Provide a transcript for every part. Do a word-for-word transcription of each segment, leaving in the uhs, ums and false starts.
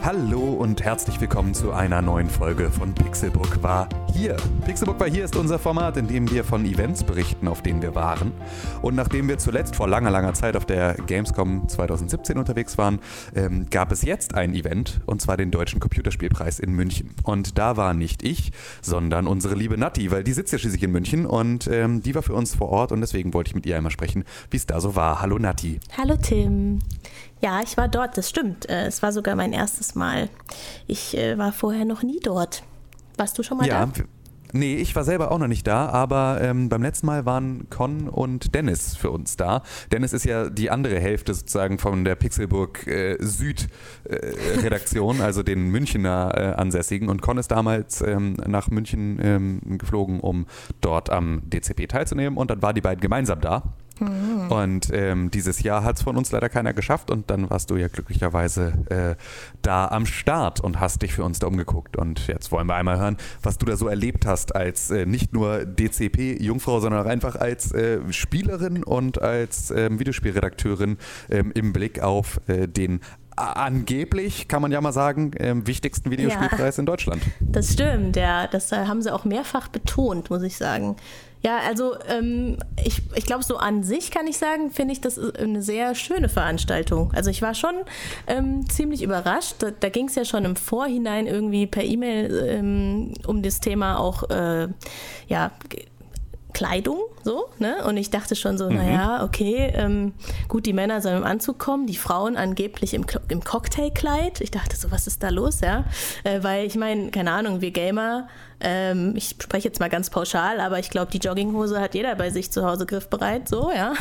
Hallo und herzlich willkommen zu einer neuen Folge von Pixelbook war hier. Pixelbook war hier ist unser Format, in dem wir von Events berichten, auf denen wir waren. Und nachdem wir zuletzt vor langer, langer Zeit auf der Gamescom zwanzig siebzehn unterwegs waren, ähm, gab es jetzt ein Event, und zwar den Deutschen Computerspielpreis in München. Und da war nicht ich, sondern unsere liebe Natti, weil die sitzt ja schließlich in München und ähm, die war für uns vor Ort und deswegen wollte ich mit ihr einmal sprechen, wie es da so war. Hallo Natti. Hallo Tim. Ja, ich war dort, das stimmt. Es war sogar mein erstes Mal. Ich äh, war vorher noch nie dort. Warst du schon mal ja, da? W- nee, ich war selber auch noch nicht da, aber ähm, beim letzten Mal waren Con und Dennis für uns da. Dennis ist ja die andere Hälfte sozusagen von der Pixelburg äh, Süd äh, Redaktion, also den Münchener äh, Ansässigen. Und Con ist damals ähm, nach München ähm, geflogen, um dort am D C P teilzunehmen. Und dann waren die beiden gemeinsam da. Mhm. Und ähm, dieses Jahr hat es von uns leider keiner geschafft und dann warst du ja glücklicherweise äh, da am Start und hast dich für uns da umgeguckt. Und jetzt wollen wir einmal hören, was du da so erlebt hast als äh, nicht nur D C P-Jungfrau, sondern auch einfach als äh, Spielerin und als äh, Videospielredakteurin äh, im Blick auf äh, den angeblich, kann man ja mal sagen, ähm, wichtigsten Videospielpreis ja, in Deutschland. Das stimmt, ja. Das äh, haben sie auch mehrfach betont, muss ich sagen. Ja, also ähm, ich, ich glaube, so an sich kann ich sagen, finde ich, das ist eine sehr schöne Veranstaltung. Also ich war schon ähm, ziemlich überrascht. Da, da ging es ja schon im Vorhinein irgendwie per E-Mail ähm, um das Thema auch, äh, ja, Kleidung, so, ne? Und ich dachte schon so, mhm. naja, okay, ähm, gut, die Männer sollen im Anzug kommen, die Frauen angeblich im, im Cocktailkleid. Ich dachte so, was ist da los, ja? Äh, weil ich meine, keine Ahnung, wir Gamer, ähm, ich spreche jetzt mal ganz pauschal, aber ich glaube, die Jogginghose hat jeder bei sich zu Hause griffbereit, so, ja.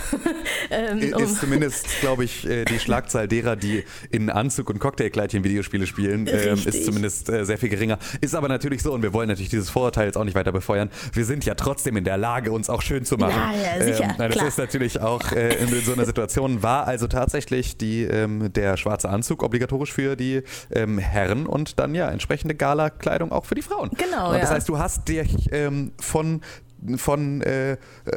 ähm, um ist zumindest, glaube ich, die Schlagzahl derer, die in Anzug und Cocktailkleidchen Videospiele spielen, ähm, ist zumindest äh, sehr viel geringer. Ist aber natürlich so, und wir wollen natürlich dieses Vorurteil jetzt auch nicht weiter befeuern, wir sind ja trotzdem in der Lage, uns auch schön zu machen. Ja, ja, sicher, ähm, das klar. ist natürlich auch äh, in, in so einer Situation, war also tatsächlich die, ähm, der schwarze Anzug obligatorisch für die ähm, Herren und dann ja entsprechende Gala-Kleidung auch für die Frauen. Genau, und das ja. heißt, du hast dich ähm, von von äh,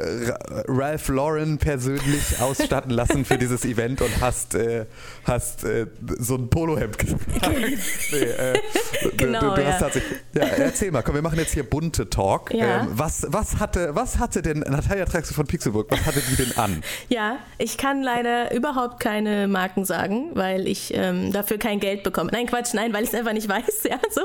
Ralph Lauren persönlich ausstatten lassen für dieses Event und hast, äh, hast äh, so ein Polohemd gesagt. nee, äh, genau, du, du ja. hast tatsächlich, ja, erzähl mal, komm, wir machen jetzt hier bunte Talk. Ja. Ähm, was, was, hatte, was hatte denn, Natalia Traxel von Pixelburg, was hatte die denn an? Ja, ich kann leider überhaupt keine Marken sagen, weil ich ähm, dafür kein Geld bekomme. Nein, Quatsch, nein, weil ich es einfach nicht weiß, ja, so.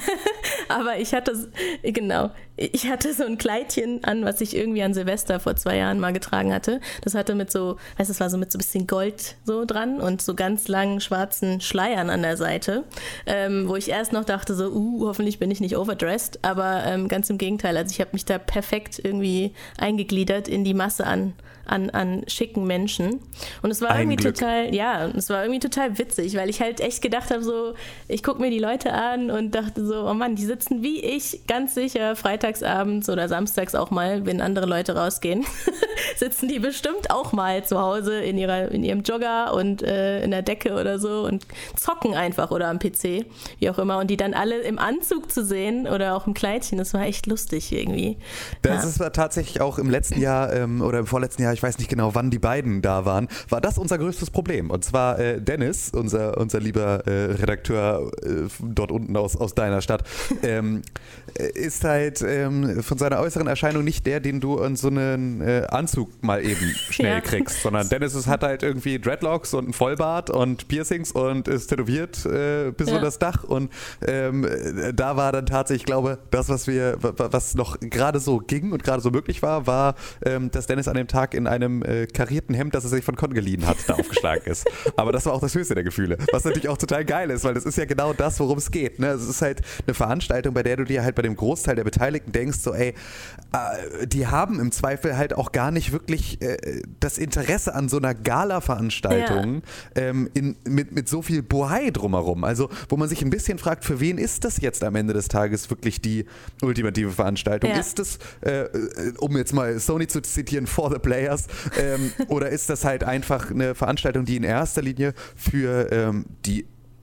Aber ich hatte, genau, ich hatte so ein Kleidchen an, was ich irgendwie an Silvester vor zwei Jahren mal getragen hatte. Das hatte mit so, weißt du, das war so mit so ein bisschen Gold so dran und so ganz langen schwarzen Schleiern an der Seite, ähm, wo ich erst noch dachte so, uh, hoffentlich bin ich nicht overdressed, aber ähm, ganz im Gegenteil, also ich habe mich da perfekt irgendwie eingegliedert in die Masse an An, an schicken Menschen. Und es war Ein irgendwie Glück. total, ja, es war irgendwie total witzig, weil ich halt echt gedacht habe, so, ich gucke mir die Leute an und dachte so, oh Mann, die sitzen wie ich ganz sicher freitagsabends oder samstags auch mal, wenn andere Leute rausgehen, sitzen die bestimmt auch mal zu Hause in ihrer, in ihrem Jogger und äh, in der Decke oder so und zocken einfach oder am P C, wie auch immer. Und die dann alle im Anzug zu sehen oder auch im Kleidchen, das war echt lustig irgendwie. Das ja. ist war tatsächlich auch im letzten Jahr ähm, oder im vorletzten Jahr, ich weiß nicht genau, wann die beiden da waren, war das unser größtes Problem. Und zwar äh, Dennis, unser, unser lieber äh, Redakteur äh, dort unten aus, aus deiner Stadt, ähm, ist halt ähm, von seiner äußeren Erscheinung nicht der, den du in so einen äh, Anzug mal eben schnell Ja. kriegst, sondern Dennis ist, hat halt irgendwie Dreadlocks und einen Vollbart und Piercings und ist tätowiert äh, bis Ja. unter das Dach und ähm, da war dann tatsächlich, ich glaube, das, was wir, was noch gerade so ging und gerade so möglich war, war, ähm, dass Dennis an dem Tag in einem äh, karierten Hemd, das er sich von Con geliehen hat, da aufgeschlagen ist. Aber das war auch das höchste der Gefühle, was natürlich auch total geil ist, weil das ist ja genau das, worum es geht. Ne? Es ist halt eine Veranstaltung, bei der du dir halt bei dem Großteil der Beteiligten denkst, so ey, äh, die haben im Zweifel halt auch gar nicht wirklich äh, das Interesse an so einer Gala-Veranstaltung ja. ähm, in, mit, mit so viel Bohai drumherum. Also, wo man sich ein bisschen fragt, für wen ist das jetzt am Ende des Tages wirklich die ultimative Veranstaltung? Ja. Ist das, äh, um jetzt mal Sony zu zitieren, for the players, ähm, oder ist das halt einfach eine Veranstaltung, die in erster Linie für ähm, die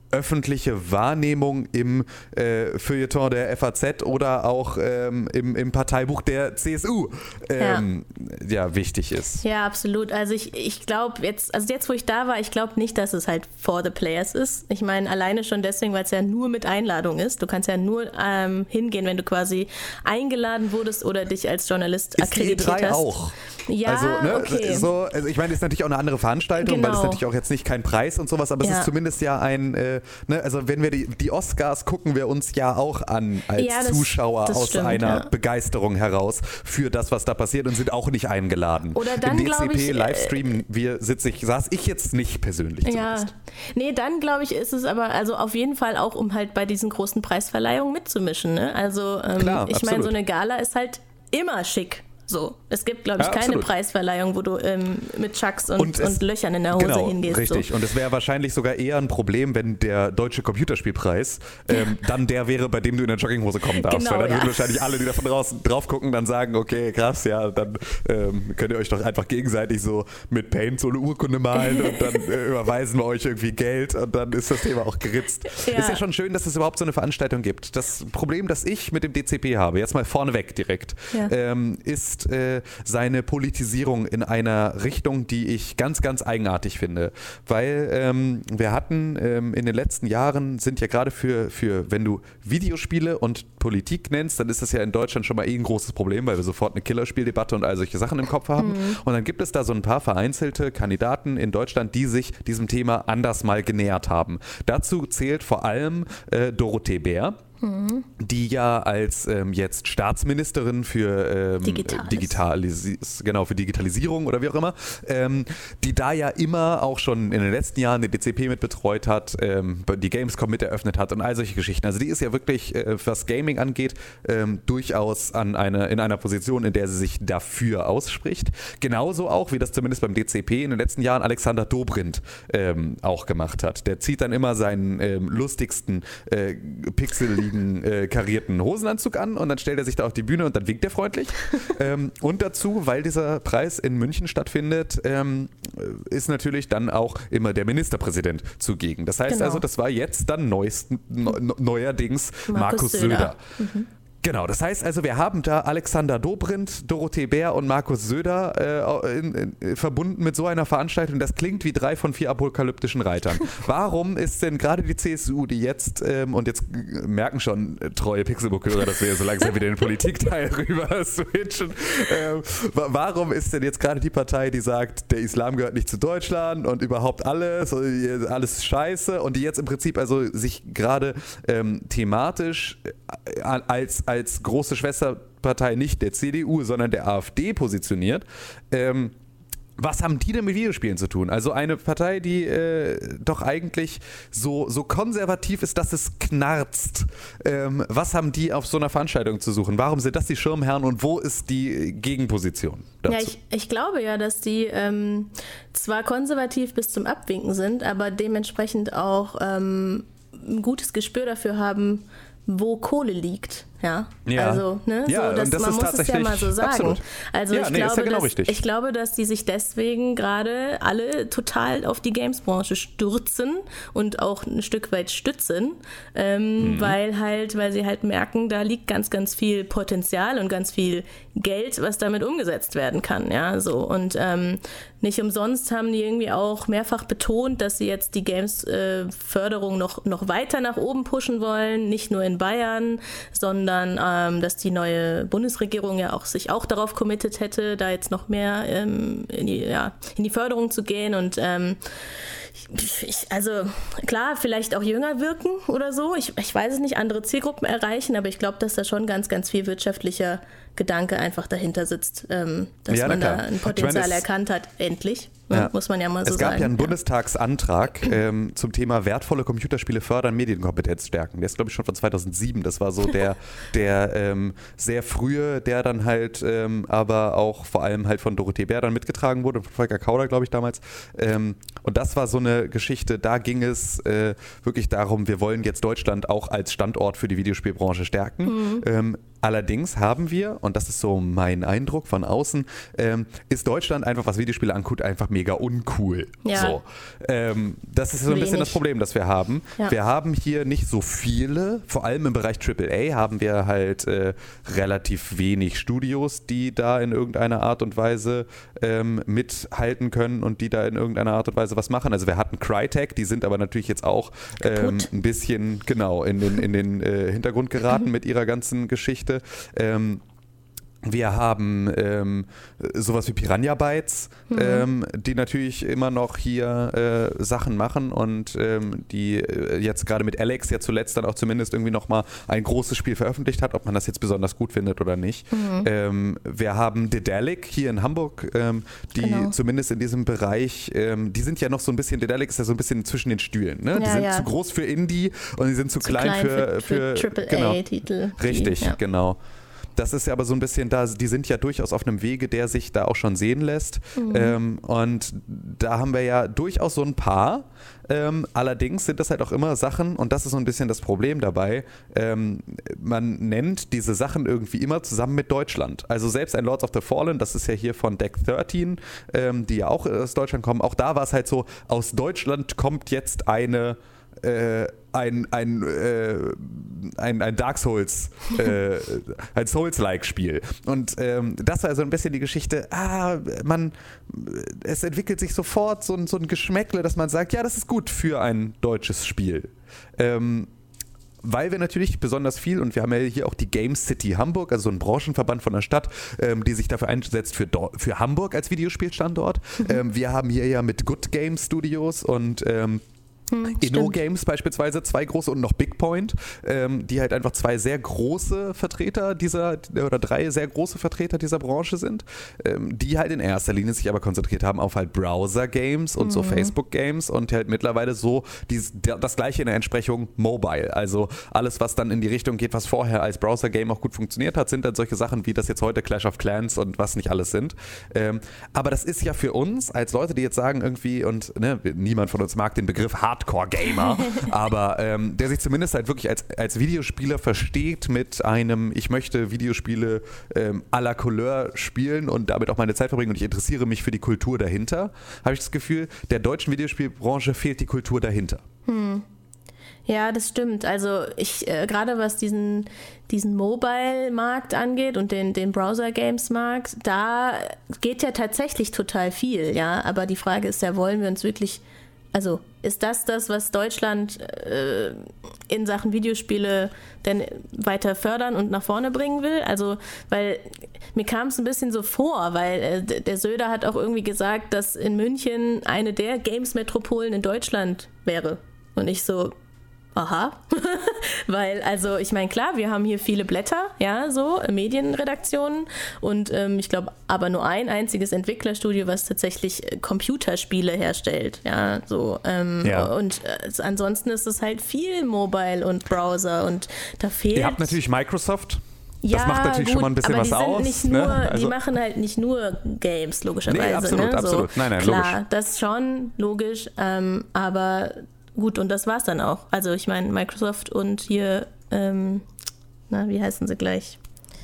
öffentliche Wahrnehmung im äh, Feuilleton der F A Z oder auch ähm, im, im Parteibuch der C S U ähm, ja. ja wichtig ist. Ja, absolut. Also ich, ich glaube jetzt, also jetzt, wo ich da war, ich glaube nicht, dass es halt for the players ist. Ich meine, alleine schon deswegen, weil es ja nur mit Einladung ist. Du kannst ja nur ähm, hingehen, wenn du quasi eingeladen wurdest oder dich als Journalist ist akkreditiert die E drei hast. auch. Ja, also, ne, okay. so, also ich meine, es ist natürlich auch eine andere Veranstaltung, Genau. weil es natürlich auch jetzt nicht kein Preis und sowas, aber Ja. es ist zumindest ja ein, äh, ne, also wenn wir die, die Oscars gucken wir uns ja auch an als Ja, das- Zuschauer das aus stimmt, einer ja. Begeisterung heraus für das, was da passiert und sind auch nicht eingeladen. Oder dann, Im glaub ich, äh, D C P-Livestream wir sitze ich, saß ich jetzt nicht persönlich Ja, zumindest. nee, dann glaube ich, ist es aber also auf jeden Fall auch, um halt bei diesen großen Preisverleihungen mitzumischen. Ne? Also ähm, Klar, ich meine, absolut. so eine Gala ist halt immer schick. So, es gibt, glaube ich, Ja, keine absolut. Preisverleihung, wo du ähm, mit Chucks und, und, Und es- Löchern in der Hose Genau, hingehst. richtig. So. Und es wäre wahrscheinlich sogar eher ein Problem, wenn der Deutsche Computerspielpreis ähm, dann der wäre, bei dem du in der Jogginghose kommen darfst. Genau, Weil dann ja. würden wahrscheinlich alle, die da von draußen drauf gucken, dann sagen, okay, krass, ja, dann ähm, könnt ihr euch doch einfach gegenseitig so mit Paint so eine Urkunde malen und dann äh, überweisen wir euch irgendwie Geld und dann ist das Thema auch geritzt. Ja. Ist ja schon schön, dass es überhaupt so eine Veranstaltung gibt. Das Problem, das ich mit dem D C P habe, jetzt mal vorneweg direkt, Ja. ähm, ist äh, seine Politisierung in einer Richtung, die ich ganz, ganz eigenartig finde. Weil ähm, wir hatten ähm, in den letzten Jahren, sind ja gerade für, für, wenn du Videospiele und Politik nennst, dann ist das ja in Deutschland schon mal eh ein großes Problem, weil wir sofort eine Killerspieldebatte und all solche Sachen im Kopf haben. Mhm. Und dann gibt es da so ein paar vereinzelte Kandidaten in Deutschland, die sich diesem Thema anders mal genähert haben. Dazu zählt vor allem äh, Dorothee Bär. Mhm. Die ja als ähm, jetzt Staatsministerin für ähm, Digitales. Digitalis- genau, für Digitalisierung oder wie auch immer, ähm, die da ja immer auch schon in den letzten Jahren den D C P mit betreut hat, ähm, die Gamescom mit eröffnet hat und all solche Geschichten. Also die ist ja wirklich, äh, was Gaming angeht, ähm, durchaus an eine, in einer Position, in der sie sich dafür ausspricht. Genauso auch, wie das zumindest beim D C P in den letzten Jahren Alexander Dobrindt ähm, auch gemacht hat. Der zieht dann immer seinen ähm, lustigsten äh, pixeligen äh, karierten Hosenanzug an und dann stellt er sich da auf die Bühne und dann winkt er freundlich. ähm, und dazu, weil dieser Preis in München stattfindet, ähm, ist natürlich dann auch immer der Ministerpräsident zugegen. Das heißt Genau. also, das war jetzt dann neuesten, ne, neuerdings Markus, Markus Söder. Söder. Mhm. Genau, das heißt also, wir haben da Alexander Dobrindt, Dorothee Bär und Markus Söder äh, in, in, verbunden mit so einer Veranstaltung. Das klingt wie drei von vier apokalyptischen Reitern. Warum ist denn gerade die C S U, die jetzt, ähm, und jetzt merken schon äh, treue Pixelbook-Hörer, dass wir so langsam wieder in den Politikteil rüber switchen, ähm, warum ist denn jetzt gerade die Partei, die sagt, der Islam gehört nicht zu Deutschland und überhaupt alles, alles scheiße und die jetzt im Prinzip also sich gerade ähm, thematisch äh, als als große Schwesterpartei nicht der C D U, sondern der AfD positioniert. Ähm, was haben die denn mit Videospielen zu tun? Also eine Partei, die äh, doch eigentlich so, so konservativ ist, dass es knarzt. Ähm, was haben die auf so einer Veranstaltung zu suchen? Warum sind das die Schirmherren und wo ist die Gegenposition dazu? Ja, ich, ich glaube ja, dass die ähm, zwar konservativ bis zum Abwinken sind, aber dementsprechend auch ähm, ein gutes Gespür dafür haben, wo Kohle liegt. Ja, Ja. also ne, Ja, so, das, und das man ist muss es ja tatsächlich mal so sagen. absolut. Also Ja, ich, nee, ist ja glaube, genau dass, richtig. ich glaube, dass die sich deswegen gerade alle total auf die Games-Branche stürzen und auch ein Stück weit stützen, ähm, mhm. weil halt, weil sie halt merken, da liegt ganz, ganz viel Potenzial und ganz viel Geld, was damit umgesetzt werden kann. Ja, so und ähm, nicht umsonst haben die irgendwie auch mehrfach betont, dass sie jetzt die Games-Förderung äh, noch, noch weiter nach oben pushen wollen, nicht nur in Bayern, sondern ähm, dass die neue Bundesregierung ja auch sich auch darauf committed hätte, da jetzt noch mehr ähm, in, die, ja, in die Förderung zu gehen und ähm, ich, also klar, vielleicht auch jünger wirken oder so, ich, ich weiß es nicht, andere Zielgruppen erreichen, aber ich glaube, dass da schon ganz, ganz viel wirtschaftlicher Gedanke einfach dahinter sitzt, ähm, dass ja, man na da ein Potenzial ich meine, es, erkannt hat, endlich, ne? Ja. Muss man ja mal so sagen. Es gab sagen. ja einen Bundestagsantrag ähm, zum Thema wertvolle Computerspiele fördern, Medienkompetenz stärken. Der ist, glaube ich, schon von zweitausendsieben. Das war so der, der ähm, sehr frühe, der dann halt ähm, aber auch vor allem halt von Dorothee Bär dann mitgetragen wurde, von Volker Kauder, glaube ich, damals. Ähm, und das war so eine Geschichte, da ging es äh, wirklich darum, wir wollen jetzt Deutschland auch als Standort für die Videospielbranche stärken. Mhm. Ähm, allerdings haben wir, und das ist so mein Eindruck von außen, ähm, ist Deutschland einfach, was Videospiele anguckt, einfach mega uncool. Ja. So. Ähm, das ist so ein Wenig. bisschen das Problem, das wir haben. Ja. Wir haben hier nicht so viele, vor allem im Bereich Triple A haben wir halt äh, relativ wenig Studios, die da in irgendeiner Art und Weise ähm, mithalten können und die da in irgendeiner Art und Weise was machen. Also wir hatten Crytek, die sind aber natürlich jetzt auch ähm, ein bisschen genau in den, in den äh, Hintergrund geraten mhm. mit ihrer ganzen Geschichte. Ähm, wir haben ähm, sowas wie Piranha Bytes, mhm. ähm, die natürlich immer noch hier äh, Sachen machen und ähm, die äh, jetzt gerade mit Alex ja zuletzt dann auch zumindest irgendwie nochmal ein großes Spiel veröffentlicht hat, ob man das jetzt besonders gut findet oder nicht. Mhm. Ähm, wir haben Dedalic hier in Hamburg, ähm, die genau. zumindest in diesem Bereich, ähm, die sind ja noch so ein bisschen, Dedalic ist ja so ein bisschen zwischen den Stühlen. Ne? Ja, die sind ja. zu groß für Indie und die sind zu, zu klein, klein für, für, für Triple-A-Titel. Genau. Richtig, ja. genau. Das ist ja aber so ein bisschen da, die sind ja durchaus auf einem Wege, der sich da auch schon sehen lässt. Mhm. Ähm, und da haben wir ja durchaus so ein paar. Ähm, allerdings sind das halt auch immer Sachen, und das ist so ein bisschen das Problem dabei, ähm, man nennt diese Sachen irgendwie immer zusammen mit Deutschland. Also selbst ein Lords of the Fallen, das ist ja hier von Deck dreizehn, ähm, die ja auch aus Deutschland kommen, auch da war es halt so, aus Deutschland kommt jetzt eine Äh, ein, ein, äh, ein, ein Dark Souls, äh, ein Souls-like-Spiel. Und ähm, das war so ein bisschen die Geschichte, ah, man, es entwickelt sich sofort so ein, so ein Geschmäckle, dass man sagt, ja, das ist gut für ein deutsches Spiel. Ähm, weil wir natürlich besonders viel, und wir haben ja hier auch die Game City Hamburg, also so ein Branchenverband von der Stadt, ähm, die sich dafür einsetzt für, für Hamburg als Videospielstandort. Mhm. Ähm, wir haben hier ja mit Good Game Studios und ähm, Hm, Inno-Games beispielsweise, zwei große und noch Big Point, ähm, die halt einfach zwei sehr große Vertreter dieser, oder drei sehr große Vertreter dieser Branche sind, ähm, die halt in erster Linie sich aber konzentriert haben auf halt Browser-Games und mhm. so Facebook-Games und halt mittlerweile so dies, das gleiche in der Entsprechung Mobile. Also alles, was dann in die Richtung geht, was vorher als Browser-Game auch gut funktioniert hat, sind dann solche Sachen wie das jetzt heute Clash of Clans und was nicht alles sind. Ähm, aber das ist ja für uns, als Leute, die jetzt sagen irgendwie, und ne, niemand von uns mag den Begriff Hard Hardcore-Gamer, aber ähm, der sich zumindest halt wirklich als, als Videospieler versteht mit einem, ich möchte Videospiele ähm, à la Couleur spielen und damit auch meine Zeit verbringen und ich interessiere mich für die Kultur dahinter, habe ich das Gefühl, der deutschen Videospielbranche fehlt die Kultur dahinter. Hm. Ja, das stimmt. Also ich, äh, gerade was diesen, diesen Mobile-Markt angeht und den, den Browser-Games-Markt, da geht ja tatsächlich total viel, ja, aber die Frage ist ja, wollen wir uns wirklich, also ist das das, was Deutschland äh, in Sachen Videospiele denn weiter fördern und nach vorne bringen will? Also, weil mir kam es ein bisschen so vor, weil äh, der Söder hat auch irgendwie gesagt, dass in München eine der Games-Metropolen in Deutschland wäre. Und ich so, aha, weil, also ich meine, klar, wir haben hier viele Blätter, ja, so, Medienredaktionen und ähm, ich glaube, aber nur ein einziges Entwicklerstudio, was tatsächlich Computerspiele herstellt, ja, so, ähm, ja. und äh, ansonsten ist es halt viel Mobile und Browser und da fehlt... Ihr habt natürlich Microsoft. Ja, das macht natürlich gut, schon mal ein bisschen aber was die sind aus. Nicht nur, ne? also, die machen halt nicht nur Games, logischerweise. Nee, absolut, ne? absolut. So, nein, nein, klar, logisch. das schon, logisch, ähm, aber gut, und das war's dann auch. Also ich meine, Microsoft und hier, ähm, na, wie heißen sie gleich?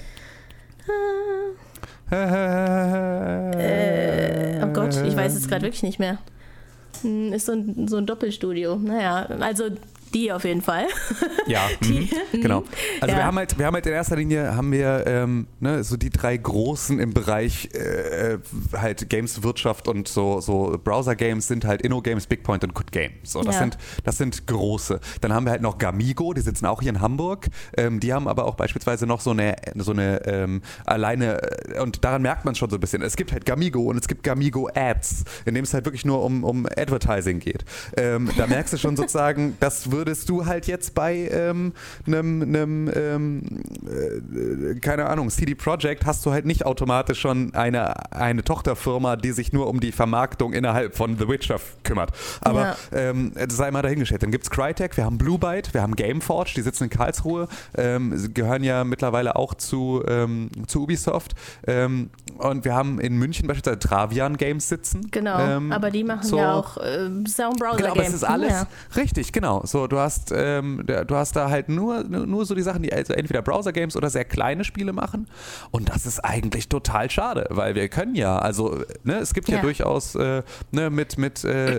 äh, oh Gott, ich weiß es gerade wirklich nicht mehr. Ist so ein, so ein Doppelstudio. Naja, also die auf jeden Fall. Ja, die, mhm, genau. Also ja. wir haben halt, wir haben halt in erster Linie haben wir ähm, ne, so die drei großen im Bereich äh, halt Games-Wirtschaft und so, so Browser-Games sind halt Inno-Games, Big Point und Good Game. So, das, ja. sind, das sind große. Dann haben wir halt noch Gamigo, die sitzen auch hier in Hamburg. Ähm, die haben aber auch beispielsweise noch so eine, so eine ähm, alleine, und daran merkt man schon so ein bisschen, es gibt halt Gamigo und es gibt Gamigo-Ads, in dem es halt wirklich nur um, um Advertising geht. Ähm, da merkst du schon sozusagen, das würde würdest du halt jetzt bei ähm, einem, einem ähm, äh, keine Ahnung, C D Projekt hast du halt nicht automatisch schon eine, eine Tochterfirma, die sich nur um die Vermarktung innerhalb von The Witcher kümmert. Aber ja. ähm, sei mal dahingestellt. Dann gibt es Crytek, wir haben Blue Byte, wir haben Gameforge, die sitzen in Karlsruhe, ähm, gehören ja mittlerweile auch zu, ähm, zu Ubisoft. Ähm, und wir haben in München beispielsweise Travian Games sitzen. Genau, ähm, aber die machen so, ja auch, äh, ist ja auch ein Browser-Game. Genau, aber es ist alles, ja. richtig, genau. So, du hast, ähm, du hast da halt nur, nur so die Sachen, die also entweder Browser-Games oder sehr kleine Spiele machen. Und das ist eigentlich total schade, weil wir können ja, also ne, es gibt ja, ja durchaus äh, ne, mit, mit äh,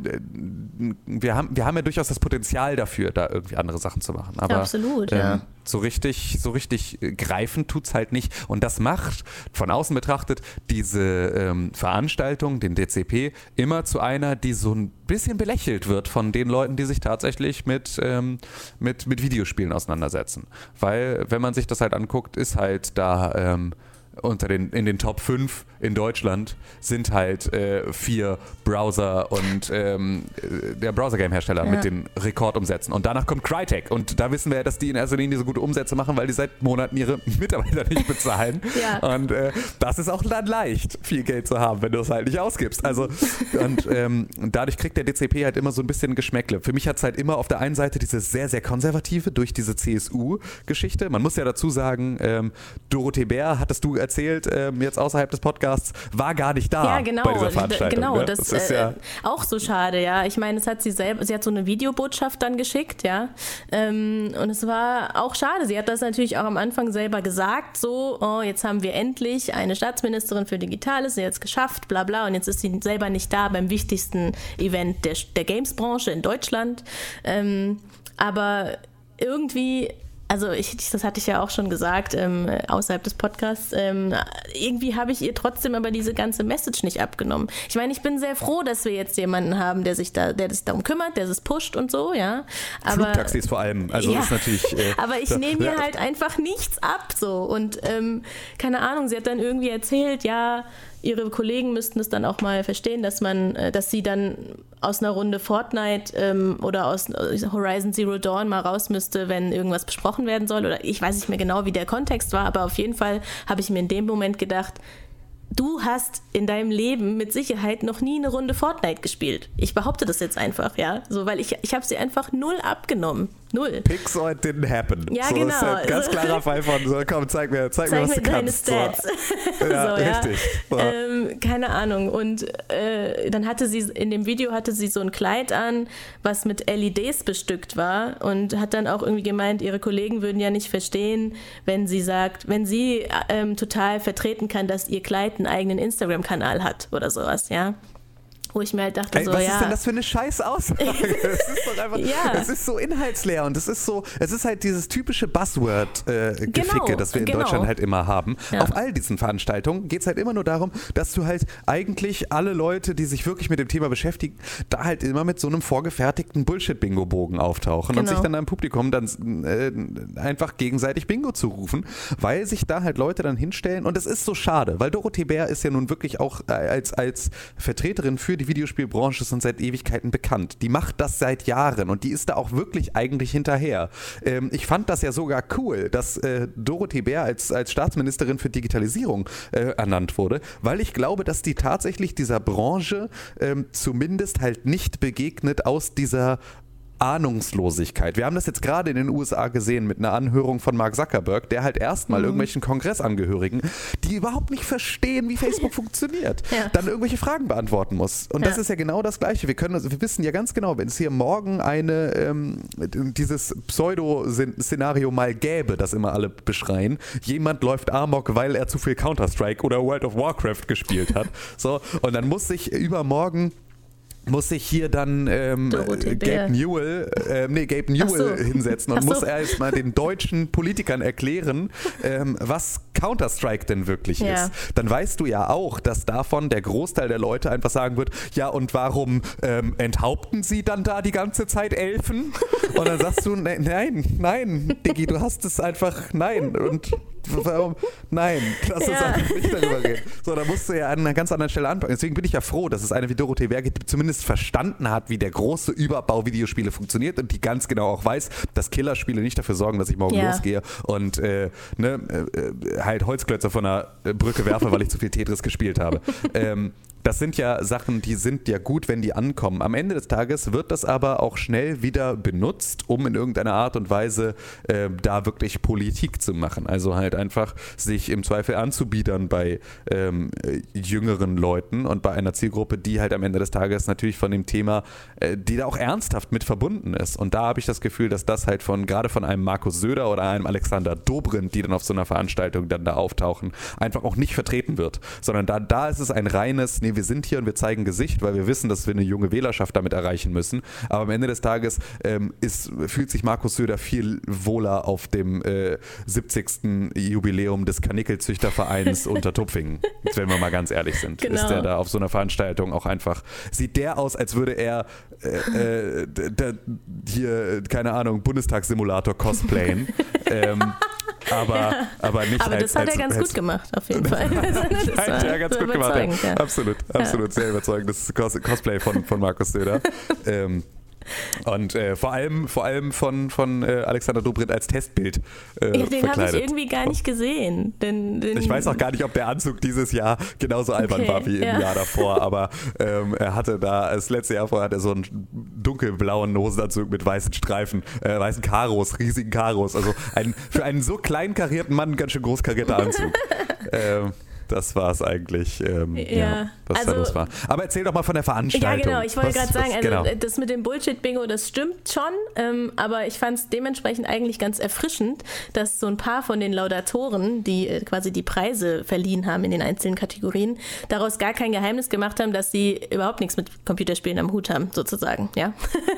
wir haben, wir haben ja durchaus das Potenzial dafür, da irgendwie andere Sachen zu machen. Aber, Absolut, ähm, ja. So richtig, so richtig greifen tut's halt nicht. Und das macht, von außen betrachtet, diese ähm, Veranstaltung, den D C P, immer zu einer, die so ein bisschen belächelt wird von den Leuten, die sich tatsächlich mit, ähm, mit, mit Videospielen auseinandersetzen. Weil, wenn man sich das halt anguckt, ist halt da ähm, unter den, in den Top fünf in Deutschland sind halt äh, vier Browser und ähm, der Browser-Game-Hersteller ja. mit den Rekordumsätzen. Und danach kommt Crytek. Und da wissen wir ja, dass die in erster Linie so gute Umsätze machen, weil die seit Monaten ihre Mitarbeiter nicht bezahlen. ja. Und äh, das ist auch dann leicht, viel Geld zu haben, wenn du es halt nicht ausgibst. Also, und ähm, dadurch kriegt der D C P halt immer so ein bisschen Geschmäckle. Für mich hat es halt immer auf der einen Seite diese sehr, sehr konservative durch diese C S U-Geschichte. Man muss ja dazu sagen, ähm, Dorothee Bär, hattest du erzählt, ähm, jetzt außerhalb des Podcasts, war gar nicht da ja, genau, bei dieser Veranstaltung. Genau, ne? das, das ist äh, ja auch so schade, ja. Ich meine, es hat sie selber, sie hat so eine Videobotschaft dann geschickt, ja. Ähm, und es war auch schade. Sie hat das natürlich auch am Anfang selber gesagt, so, oh, jetzt haben wir endlich eine Staatsministerin für Digitales, sie hat es geschafft, bla bla. Und jetzt ist sie selber nicht da beim wichtigsten Event der, der Games-Branche in Deutschland. Ähm, aber irgendwie... Also ich, das hatte ich ja auch schon gesagt, ähm, außerhalb des Podcasts, ähm, irgendwie habe ich ihr trotzdem aber diese ganze Message nicht abgenommen. Ich meine, ich bin sehr froh, dass wir jetzt jemanden haben, der sich da, der sich darum kümmert, der es pusht und so, ja. Aber, Flugtaxis vor allem, also ja, ist natürlich... Äh, aber ich nehme ihr halt einfach nichts ab, so. Und ähm, keine Ahnung, sie hat dann irgendwie erzählt, ja, ihre Kollegen müssten es dann auch mal verstehen, dass man, dass sie dann aus einer Runde Fortnite ähm, oder aus Horizon Zero Dawn mal raus müsste, wenn irgendwas besprochen werden soll. Oder ich weiß nicht mehr genau, wie der Kontext war, aber auf jeden Fall habe ich mir in dem Moment gedacht, du hast in deinem Leben mit Sicherheit noch nie eine Runde Fortnite gespielt. Ich behaupte das jetzt einfach, ja. So, weil ich, ich habe sie einfach null abgenommen. Null. Pixel didn't happen. Ja, so, genau. Das ist ein ganz klarer Fall von, so, komm, zeig mir, zeig zeig mir was mir du deine kannst. Stats. So. Ja, so, ja. richtig. So. Ähm, keine Ahnung. Und äh, dann hatte sie, in dem Video hatte sie so ein Kleid an, was mit L E Ds bestückt war und hat dann auch irgendwie gemeint, ihre Kollegen würden ja nicht verstehen, wenn sie sagt, wenn sie ähm, total vertreten kann, dass ihr Kleid einen eigenen Instagram-Kanal hat oder sowas, ja. Wo ich mir halt dachte, Ey, so, was ja. ist denn das für eine scheiß Aussage? Es ist doch einfach, ja. es ist so inhaltsleer und es ist so, es ist halt dieses typische Buzzword-Geficke, äh, genau, das wir in genau. Deutschland halt immer haben. Ja. Auf all diesen Veranstaltungen geht es halt immer nur darum, dass du halt eigentlich alle Leute, die sich wirklich mit dem Thema beschäftigen, da halt immer mit so einem vorgefertigten Bullshit-Bingo-Bogen auftauchen genau. und sich dann am Publikum dann äh, einfach gegenseitig Bingo zurufen, weil sich da halt Leute dann hinstellen und es ist so schade, weil Dorothee Bär ist ja nun wirklich auch äh, als, als Vertreterin für die Videospielbranche schon seit Ewigkeiten bekannt. Die macht das seit Jahren und die ist da auch wirklich eigentlich hinterher. Ähm, ich fand das ja sogar cool, dass äh, Dorothee Bär als, als Staatsministerin für Digitalisierung äh, ernannt wurde, weil ich glaube, dass die tatsächlich dieser Branche ähm, zumindest halt nicht begegnet aus dieser Ahnungslosigkeit. Wir haben das jetzt gerade in den U S A gesehen mit einer Anhörung von Mark Zuckerberg, der halt erstmal mhm. irgendwelchen Kongressangehörigen, die überhaupt nicht verstehen, wie Facebook funktioniert, ja. dann irgendwelche Fragen beantworten muss. Und ja. das ist ja genau das Gleiche. Wir können, wir wissen ja ganz genau, wenn es hier morgen eine ähm, dieses Pseudo-Szenario mal gäbe, das immer alle beschreien, jemand läuft Amok, weil er zu viel Counter-Strike oder World of Warcraft gespielt hat. So, und dann muss sich übermorgen muss sich hier dann ähm, Gabe Newell, äh, nee, Gabe Newell so. hinsetzen und so. muss erst mal den deutschen Politikern erklären, ähm, was Counter-Strike denn wirklich ja. ist. Dann weißt du ja auch, dass davon der Großteil der Leute einfach sagen wird, ja und warum ähm, enthaupten sie dann da die ganze Zeit Elfen? Und dann sagst du, ne, nein, nein, Diggi, du hast es einfach, nein und warum? Nein, lass uns ja. einfach nicht darüber reden. So, da musst du ja an einer ganz anderen Stelle anpacken. Deswegen bin ich ja froh, dass es eine wie Dorothee Bär gibt, die zumindest verstanden hat, wie der große Überbau Videospiele funktioniert und die ganz genau auch weiß, dass Killerspiele nicht dafür sorgen, dass ich morgen ja. losgehe und äh, ne, äh, halt Holzklötze von einer Brücke werfe, weil ich zu viel Tetris gespielt habe. ähm, Das sind ja Sachen, die sind ja gut, wenn die ankommen. Am Ende des Tages wird das aber auch schnell wieder benutzt, um in irgendeiner Art und Weise äh, da wirklich Politik zu machen. Also halt einfach sich im Zweifel anzubiedern bei ähm, jüngeren Leuten und bei einer Zielgruppe, die halt am Ende des Tages natürlich von dem Thema, äh, die da auch ernsthaft mit verbunden ist. Und da habe ich das Gefühl, dass das halt von gerade von einem Markus Söder oder einem Alexander Dobrindt, die dann auf so einer Veranstaltung dann da auftauchen, einfach auch nicht vertreten wird. Sondern da, da ist es ein reines, nee, wir sind hier und wir zeigen Gesicht, weil wir wissen, dass wir eine junge Wählerschaft damit erreichen müssen. Aber am Ende des Tages ähm, ist, fühlt sich Markus Söder viel wohler auf dem äh, siebzigsten Jubiläum des Kanickelzüchtervereins unter Tupfingen, wenn wir mal ganz ehrlich sind. Genau. Ist der da auf so einer Veranstaltung auch einfach, sieht der aus, als würde er äh, äh, der, hier, keine Ahnung, Bundestagssimulator cosplayen. ähm, aber, ja. aber nicht aber als, das hat als, er ganz als, gut gemacht, auf jeden Fall. Das hat er ganz gut gemacht. Ja. Absolut, absolut, ja. sehr überzeugendes Cos- Cosplay von, von Markus Söder. ähm, Und äh, vor allem, vor allem von, von äh, Alexander Dobrindt als Testbild äh, ja, den habe ich irgendwie gar nicht gesehen. Den, den ich weiß auch gar nicht, ob der Anzug dieses Jahr genauso albern okay, war wie im ja. Jahr davor, aber ähm, er hatte da, das letzte Jahr vorher hat er so einen dunkelblauen Hosenanzug mit weißen Streifen, äh, weißen Karos, riesigen Karos. Also ein, für einen so klein karierten Mann ein ganz schön groß karierter Anzug. ähm, Das war es eigentlich, ähm, ja. ja, was also, da los war. Aber erzähl doch mal von der Veranstaltung. Ja, genau, ich wollte gerade sagen, also genau. das mit dem Bullshit-Bingo, das stimmt schon, ähm, aber ich fand es dementsprechend eigentlich ganz erfrischend, dass so ein paar von den Laudatoren, die äh, quasi die Preise verliehen haben in den einzelnen Kategorien, daraus gar kein Geheimnis gemacht haben, dass sie überhaupt nichts mit Computerspielen am Hut haben, sozusagen, ja.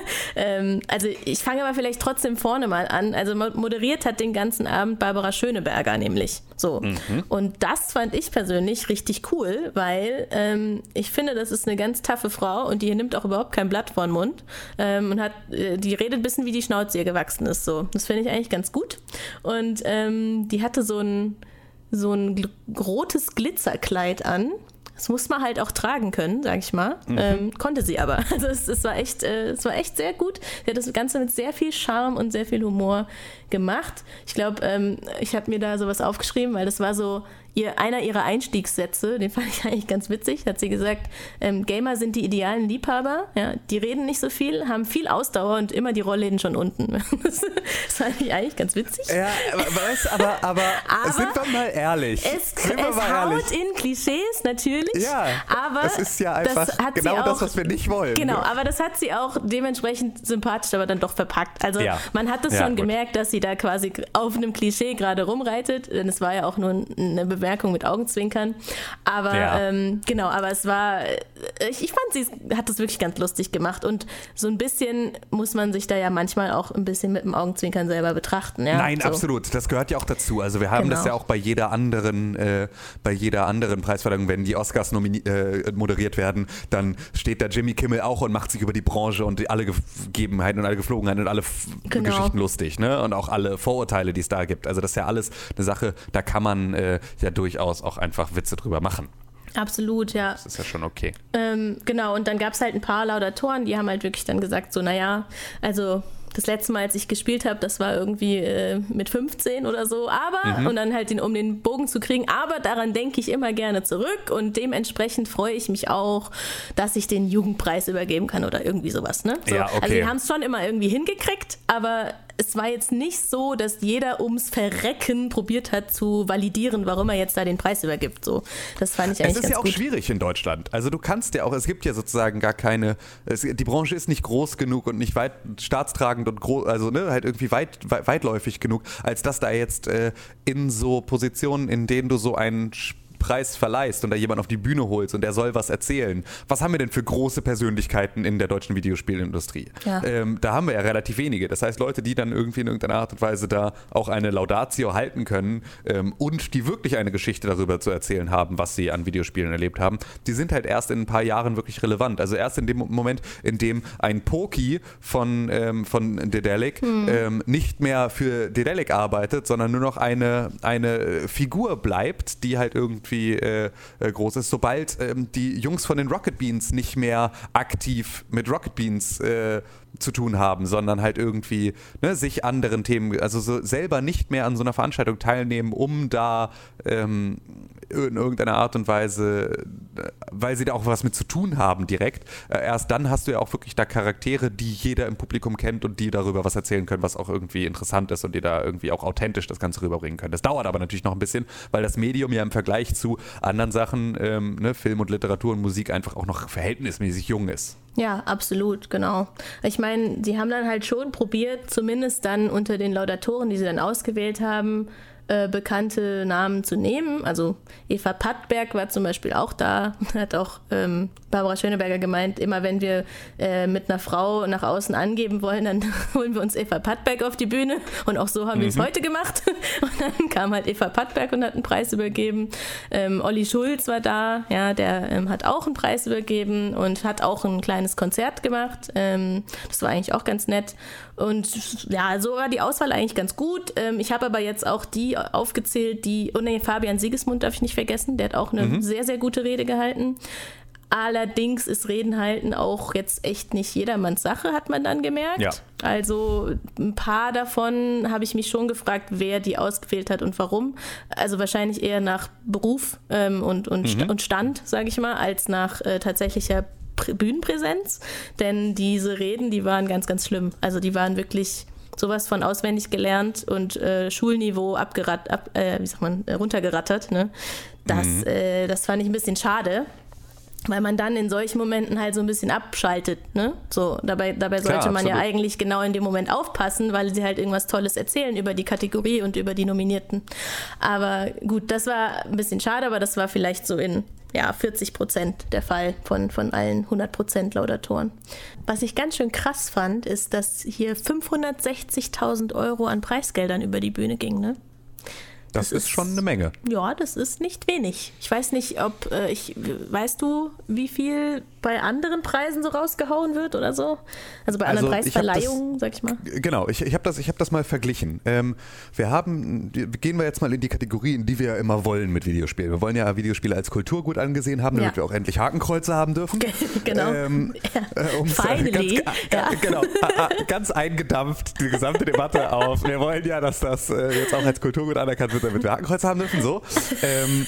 ähm, also ich fange aber vielleicht trotzdem vorne mal an. Also moderiert hat den ganzen Abend Barbara Schöneberger nämlich, so. Mhm. Und das fand ich persönlich richtig cool, weil ähm, ich finde, das ist eine ganz taffe Frau und die nimmt auch überhaupt kein Blatt vor den Mund ähm, und hat, äh, die redet ein bisschen, wie die Schnauze ihr gewachsen ist. So. Das finde ich eigentlich ganz gut. Und ähm, die hatte so ein, so ein gl- rotes Glitzerkleid an. Das muss man halt auch tragen können, sag ich mal. Mhm. Ähm, konnte sie aber. Also es, es, war echt, äh, es war echt sehr gut. Sie hat das Ganze mit sehr viel Charme und sehr viel Humor gemacht. Ich glaube, ähm, ich habe mir da sowas aufgeschrieben, weil das war so ihr, einer ihrer Einstiegssätze, den fand ich eigentlich ganz witzig. Da hat sie gesagt, ähm, Gamer sind die idealen Liebhaber. Ja, die reden nicht so viel, haben viel Ausdauer und immer die Rollläden schon unten. Das, das fand ich eigentlich ganz witzig. Ja, was, aber, aber, aber sind wir mal ehrlich. Es, es haut ehrlich. in Klischees, natürlich. Ja, aber das ist ja einfach das genau auch, das, was wir nicht wollen. Genau, aber das hat sie auch dementsprechend sympathisch, aber dann doch verpackt. Also ja. man hat es ja, schon gut. gemerkt, dass sie da quasi auf einem Klischee gerade rumreitet, denn es war ja auch nur eine Bemerkung mit Augenzwinkern. Aber ja. ähm, genau, aber es war, ich, ich fand, sie hat das wirklich ganz lustig gemacht und so ein bisschen muss man sich da ja manchmal auch ein bisschen mit dem Augenzwinkern selber betrachten. Ja? Nein, so. absolut. Das gehört ja auch dazu. Also wir haben genau. das ja auch bei jeder anderen, äh, bei jeder anderen Preisverleihung, wenn die Oscars nomini- äh, moderiert werden, dann steht da Jimmy Kimmel auch und macht sich über die Branche und die, alle Gegebenheiten und alle Geflogenheiten und alle F- genau. Geschichten lustig, ne? Und auch alle Vorurteile, die es da gibt. Also das ist ja alles eine Sache, da kann man äh, ja durchaus auch einfach Witze drüber machen. Absolut, ja. Das ist ja schon okay. Ähm, genau, und dann gab es halt ein paar Laudatoren, die haben halt wirklich dann gesagt, so naja, also das letzte Mal, als ich gespielt habe, das war irgendwie äh, mit fünfzehn oder so, aber, mhm. und dann halt den, um den Bogen zu kriegen, aber daran denke ich immer gerne zurück und dementsprechend freue ich mich auch, dass ich den Jugendpreis übergeben kann oder irgendwie sowas, ne? So, ja, okay. Also die haben es schon immer irgendwie hingekriegt, aber es war jetzt nicht so, dass jeder ums Verrecken probiert hat zu validieren, warum er jetzt da den Preis übergibt. So, das fand ich eigentlich ganz gut. Es ist ja auch gut. schwierig in Deutschland. Also du kannst ja auch, es gibt ja sozusagen gar keine, es, die Branche ist nicht groß genug und nicht weit staatstragend und groß, also ne, halt irgendwie weit, weit, weitläufig genug, als dass da jetzt äh, in so Positionen, in denen du so einen Preis verleihst und da jemanden auf die Bühne holst und der soll was erzählen. Was haben wir denn für große Persönlichkeiten in der deutschen Videospielindustrie? Ja. Ähm, da haben wir ja relativ wenige. Das heißt, Leute, die dann irgendwie in irgendeiner Art und Weise da auch eine Laudatio halten können ähm, und die wirklich eine Geschichte darüber zu erzählen haben, was sie an Videospielen erlebt haben, die sind halt erst in ein paar Jahren wirklich relevant. Also erst in dem Moment, in dem ein Poki von, ähm, von Dedelic hm. ähm, nicht mehr für Dedelic arbeitet, sondern nur noch eine, eine Figur bleibt, die halt irgendwie Äh, äh, groß ist, sobald ähm, die Jungs von den Rocket Beans nicht mehr aktiv mit Rocket Beans äh, zu tun haben, sondern halt irgendwie ne, sich anderen Themen, also so selber nicht mehr an so einer Veranstaltung teilnehmen, um da ähm, in irgendeiner Art und Weise, weil sie da auch was mit zu tun haben direkt. Äh, erst dann hast du ja auch wirklich da Charaktere, die jeder im Publikum kennt und die darüber was erzählen können, was auch irgendwie interessant ist und die da irgendwie auch authentisch das Ganze rüberbringen können. Das dauert aber natürlich noch ein bisschen, weil das Medium ja im Vergleich zu anderen Sachen, ähm, ne, Film und Literatur und Musik einfach auch noch verhältnismäßig jung ist. Ja, absolut, genau. Ich meine, die haben dann halt schon probiert, zumindest dann unter den Laudatoren, die sie dann ausgewählt haben, äh, bekannte Namen zu nehmen. Also Eva Pattberg war zum Beispiel auch da, hat auch ähm, Barbara Schöneberger gemeint, immer wenn wir äh, mit einer Frau nach außen angeben wollen, dann holen wir uns Eva Pattberg auf die Bühne und auch so haben mhm. wir es heute gemacht. Und dann kam halt Eva Pattberg und hat einen Preis übergeben. Ähm, Olli Schulz war da, ja, der ähm, hat auch einen Preis übergeben und hat auch ein kleines Konzert gemacht. Ähm, das war eigentlich auch ganz nett. Und ja, so war die Auswahl eigentlich ganz gut. Ähm, ich habe aber jetzt auch die aufgezählt, die, oh nee, Fabian Siegesmund darf ich nicht vergessen, der hat auch eine mhm. sehr, sehr gute Rede gehalten. Allerdings ist Reden halten auch jetzt echt nicht jedermanns Sache, hat man dann gemerkt. Ja. Also ein paar davon habe ich mich schon gefragt, wer die ausgewählt hat und warum. Also wahrscheinlich eher nach Beruf ähm, und, und, mhm. und Stand, sage ich mal, als nach äh, tatsächlicher Bühnenpräsenz. Denn diese Reden, die waren ganz, ganz schlimm. Also die waren wirklich sowas von auswendig gelernt und äh, Schulniveau abgerat, ab, äh, wie sagt man, runtergerattert. Ne? Das, mhm. äh, das fand ich ein bisschen schade, weil man dann in solchen Momenten halt so ein bisschen abschaltet. Ne? So, dabei, dabei sollte Klar, man absolut. ja eigentlich genau in dem Moment aufpassen, weil sie halt irgendwas Tolles erzählen über die Kategorie und über die Nominierten. Aber gut, das war ein bisschen schade, aber das war vielleicht so in ja, vierzig Prozent der Fall von, von allen hundert Prozent Laudatoren. Was ich ganz schön krass fand, ist, dass hier fünfhundertsechzigtausend Euro an Preisgeldern über die Bühne ging, ne? Das, das ist, ist schon eine Menge. Ja, das ist nicht wenig. Ich weiß nicht, ob, äh, ich, weißt du, wie viel bei anderen Preisen so rausgehauen wird oder so? Also bei anderen also Preisverleihungen, das, sag ich mal. Genau, ich, ich habe das, ich hab das mal verglichen. Ähm, wir haben, gehen wir jetzt mal in die Kategorie, in die wir ja immer wollen mit Videospielen. Wir wollen ja Videospiele als Kulturgut angesehen haben, damit ja. wir auch endlich Hakenkreuze haben dürfen. Genau. Ähm, ja. äh, Finally. Ganz, ja. äh, genau, äh, ganz eingedampft, die gesamte Debatte auf. Wir wollen ja, dass das äh, jetzt auch als Kulturgut anerkannt wird, damit wir Hakenkreuze haben dürfen, so. Ähm,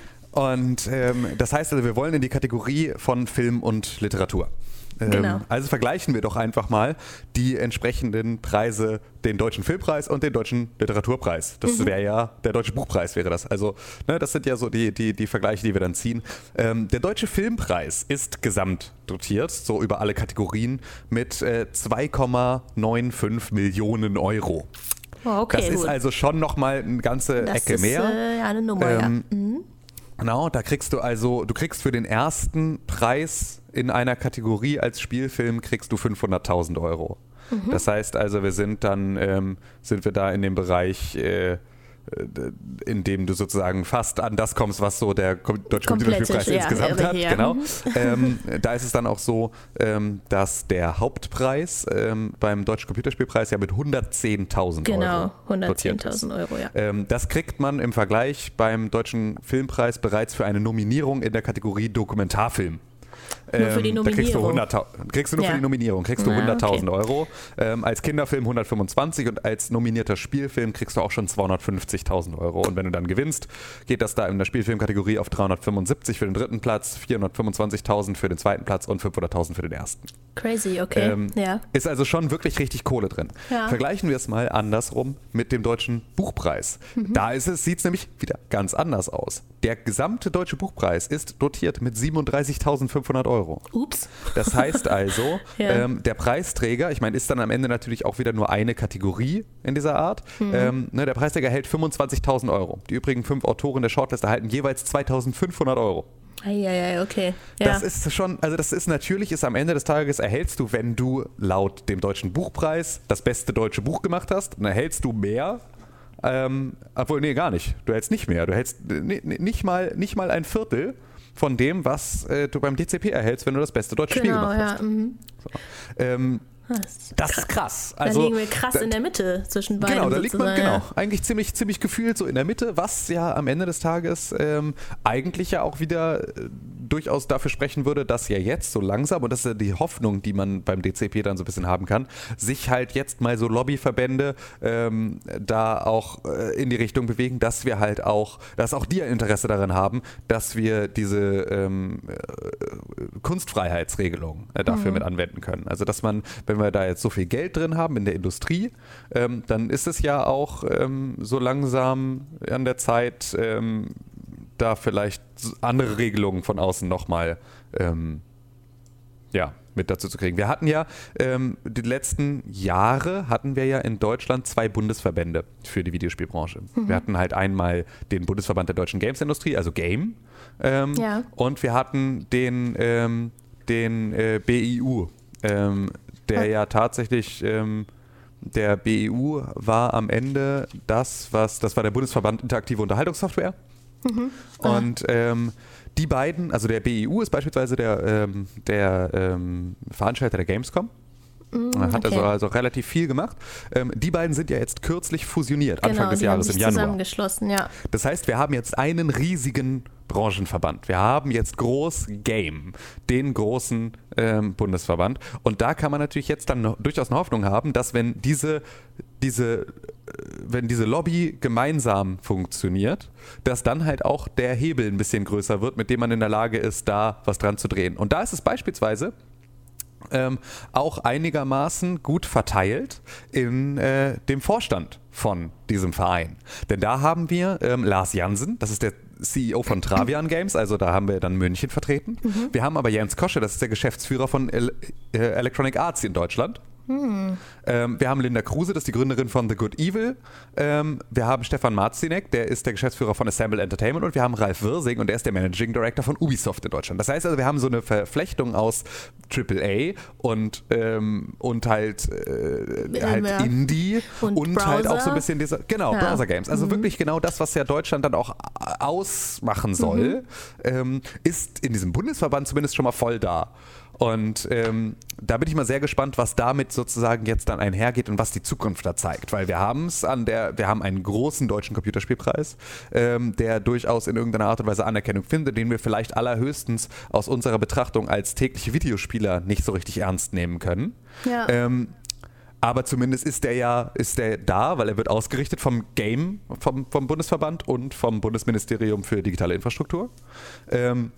und ähm, das heißt also, wir wollen in die Kategorie von Film und Literatur. Ähm, genau. Also vergleichen wir doch einfach mal die entsprechenden Preise, den Deutschen Filmpreis und den Deutschen Literaturpreis. Das mhm. wäre ja, der Deutsche Buchpreis wäre das. Also ne, das sind ja so die, die, die Vergleiche, die wir dann ziehen. Ähm, der Deutsche Filmpreis ist gesamt dotiert, so über alle Kategorien, mit äh, zwei Komma fünfundneunzig Millionen Euro. Oh, okay, das ist gut. Also schon nochmal eine ganze das Ecke ist, mehr. Äh, ja, eine Nummer, ähm, ja. Mhm. Genau, da kriegst du also, du kriegst für den ersten Preis in einer Kategorie als Spielfilm kriegst du fünfhunderttausend Euro. Mhm. Das heißt also, wir sind dann, ähm, sind wir da in dem Bereich, äh, in dem du sozusagen fast an das kommst, was so der Deutsche Computerspielpreis ja, insgesamt hat. Ja. Genau. ähm, da ist es dann auch so, ähm, dass der Hauptpreis ähm, beim Deutschen Computerspielpreis ja mit hundertzehntausend genau, Euro genau, hundertzehntausend Euro, ja. Ähm, das kriegt man im Vergleich beim Deutschen Filmpreis bereits für eine Nominierung in der Kategorie Dokumentarfilm. Nur für die Nominierung. Da kriegst du, hundert, kriegst du nur ja. für die Nominierung kriegst du hunderttausend okay. Euro. Ähm, als Kinderfilm hundertfünfundzwanzig und als nominierter Spielfilm kriegst du auch schon zweihundertfünfzigtausend Euro. Und wenn du dann gewinnst, geht das da in der Spielfilmkategorie auf dreihundertfünfundsiebzig für den dritten Platz, vierhundertfünfundzwanzigtausend für den zweiten Platz und fünfhunderttausend für den ersten. Crazy, okay. Ähm, ja. Ist also schon wirklich richtig Kohle drin. Ja. Vergleichen wir es mal andersrum mit dem Deutschen Buchpreis. Mhm. Da ist es, sieht es nämlich wieder ganz anders aus. Der gesamte Deutsche Buchpreis ist dotiert mit siebenunddreißigtausendfünfhundert Euro. Ups. Das heißt also, ja. ähm, der Preisträger, ich meine, ist dann am Ende natürlich auch wieder nur eine Kategorie in dieser Art. Mhm. Ähm, ne, der Preisträger erhält fünfundzwanzigtausend Euro. Die übrigen fünf Autoren der Shortlist erhalten jeweils zweitausendfünfhundert Euro. Eieiei, okay. Ja. Das ist schon, also das ist natürlich, ist am Ende des Tages erhältst du, wenn du laut dem Deutschen Buchpreis das beste deutsche Buch gemacht hast, dann erhältst du mehr. Ähm, obwohl, nee, gar nicht. Du hältst nicht mehr. Du hältst nee, nicht, mal, nicht mal ein Viertel von dem, was äh, du beim D C P erhältst, wenn du das beste deutsche genau, Spiel gemacht ja, hast. Mhm. So. Ähm, das, das ist krass. Also, da liegen wir krass da, in der Mitte zwischen beiden. Genau, da liegt man ja. genau, eigentlich ziemlich, ziemlich gefühlt so in der Mitte, was ja am Ende des Tages ähm, eigentlich ja auch wieder durchaus dafür sprechen würde, dass ja jetzt so langsam, und das ist ja die Hoffnung, die man beim D C P dann so ein bisschen haben kann, sich halt jetzt mal so Lobbyverbände ähm, da auch äh, in die Richtung bewegen, dass wir halt auch, dass auch die ein Interesse daran haben, dass wir diese ähm, äh, Kunstfreiheitsregelung äh, dafür mhm. mit anwenden können. Also dass man, wenn wir da jetzt so viel Geld drin haben in der Industrie, ähm, dann ist es ja auch ähm, so langsam an der Zeit, ähm, da vielleicht andere Regelungen von außen nochmal ähm, ja, mit dazu zu kriegen. Wir hatten ja, ähm, die letzten Jahre hatten wir ja in Deutschland zwei Bundesverbände für die Videospielbranche. Mhm. Wir hatten halt einmal den Bundesverband der deutschen Gamesindustrie, also Game, ähm, ja. und wir hatten den, ähm, den äh, B I U, ähm, der ja, ja tatsächlich... Ähm, Der B I U war am Ende das, was, das war der Bundesverband Interaktive Unterhaltungssoftware. Mhm. Und ähm, die beiden, also der B I U ist beispielsweise der, ähm, der ähm, Veranstalter der Gamescom. Mm, hat okay. also, also relativ viel gemacht. Ähm, die beiden sind ja jetzt kürzlich fusioniert, genau, Anfang des Jahres im Januar. Zusammengeschlossen, ja. Das heißt, wir haben jetzt einen riesigen Branchenverband. Wir haben jetzt Groß Game, den großen ähm, Bundesverband. Und da kann man natürlich jetzt dann noch, durchaus eine Hoffnung haben, dass wenn diese, diese, wenn diese Lobby gemeinsam funktioniert, dass dann halt auch der Hebel ein bisschen größer wird, mit dem man in der Lage ist, da was dran zu drehen. Und da ist es beispielsweise Ähm, auch einigermaßen gut verteilt in äh, dem Vorstand von diesem Verein. Denn da haben wir ähm, Lars Jansen, das ist der C E O von Travian Games, also da haben wir dann München vertreten. Mhm. Wir haben aber Jens Kosche, das ist der Geschäftsführer von El- äh, Electronic Arts in Deutschland. Hm. Ähm, wir haben Linda Kruse, das ist die Gründerin von The Good Evil. Ähm, wir haben Stefan Marzinek, der ist der Geschäftsführer von Assemble Entertainment, und wir haben Ralf Wirsing, und der ist der Managing Director von Ubisoft in Deutschland. Das heißt also, wir haben so eine Verflechtung aus Triple A und, ähm, und halt, äh, halt ja. Indie und, und halt auch so ein bisschen diese, genau, ja. Browser Games. Also mhm. wirklich genau das, was ja Deutschland dann auch ausmachen soll, mhm. ähm, ist in diesem Bundesverband zumindest schon mal voll da. Und ähm, da bin ich mal sehr gespannt, was damit sozusagen jetzt dann einhergeht und was die Zukunft da zeigt. Weil wir haben es an der, wir haben einen großen deutschen Computerspielpreis, ähm, der durchaus in irgendeiner Art und Weise Anerkennung findet, den wir vielleicht allerhöchstens aus unserer Betrachtung als tägliche Videospieler nicht so richtig ernst nehmen können. Ja. Ähm, aber zumindest ist der ja ist der da, weil er wird ausgerichtet vom Game, vom, vom Bundesverband und vom Bundesministerium für digitale Infrastruktur. Ähm,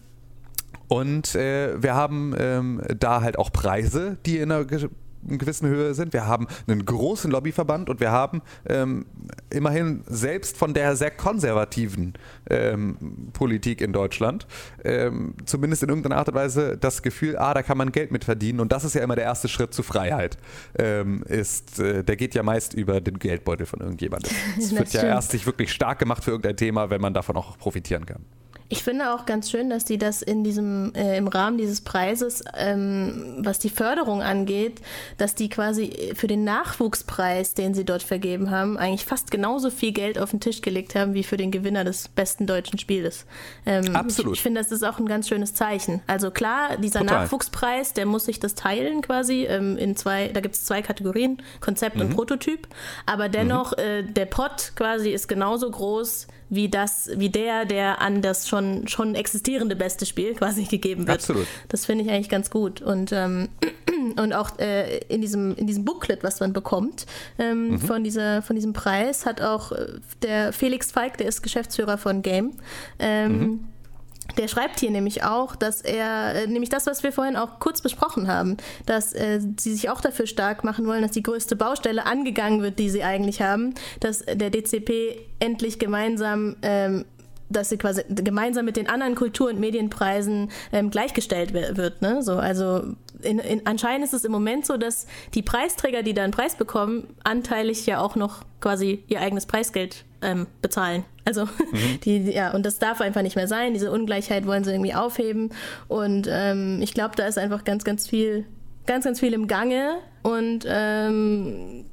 Und äh, wir haben ähm, da halt auch Preise, die in einer ge- gewissen Höhe sind. Wir haben einen großen Lobbyverband und wir haben ähm, immerhin selbst von der sehr konservativen ähm, Politik in Deutschland ähm, zumindest in irgendeiner Art und Weise das Gefühl, ah, da kann man Geld mit verdienen. Und das ist ja immer der erste Schritt zu Freiheit. Ähm, ist, äh, der geht ja meist über den Geldbeutel von irgendjemandem. Es wird ja erst sich wirklich stark gemacht für irgendein Thema, wenn man davon auch profitieren kann. Ich finde auch ganz schön, dass die das in diesem, äh, im Rahmen dieses Preises, ähm, was die Förderung angeht, dass die quasi für den Nachwuchspreis, den sie dort vergeben haben, eigentlich fast genauso viel Geld auf den Tisch gelegt haben, wie für den Gewinner des besten deutschen Spieles. Ähm, Absolut. Ich, ich finde, das ist auch ein ganz schönes Zeichen. Also klar, dieser Total. Nachwuchspreis, der muss sich das teilen quasi ähm, in zwei, da gibt es zwei Kategorien, Konzept mhm. und Prototyp, aber dennoch, mhm. äh, der Pot quasi ist genauso groß, wie das, wie der, der an das schon, schon existierende beste Spiel quasi gegeben wird. Absolut. Das finde ich eigentlich ganz gut. Und, ähm, und auch äh, in diesem, in diesem Booklet, was man bekommt, ähm, mhm. von, dieser, von diesem Preis, hat auch der Felix Falk, der ist Geschäftsführer von Game, ähm, mhm. der schreibt hier nämlich auch, dass er, nämlich das, was wir vorhin auch kurz besprochen haben, dass äh, sie sich auch dafür stark machen wollen, dass die größte Baustelle angegangen wird, die sie eigentlich haben, dass der D C P endlich gemeinsam, ähm, dass sie quasi gemeinsam mit den anderen Kultur- und Medienpreisen ähm, gleichgestellt wird. Ne? So, also in, in, anscheinend ist es im Moment so, dass die Preisträger, die da einen Preis bekommen, anteilig ja auch noch quasi ihr eigenes Preisgeld ähm, bezahlen. Also mhm. die, ja, und das darf einfach nicht mehr sein. Diese Ungleichheit wollen sie irgendwie aufheben. Und ähm, ich glaube, da ist einfach ganz, ganz viel, ganz, ganz viel im Gange. Und ähm,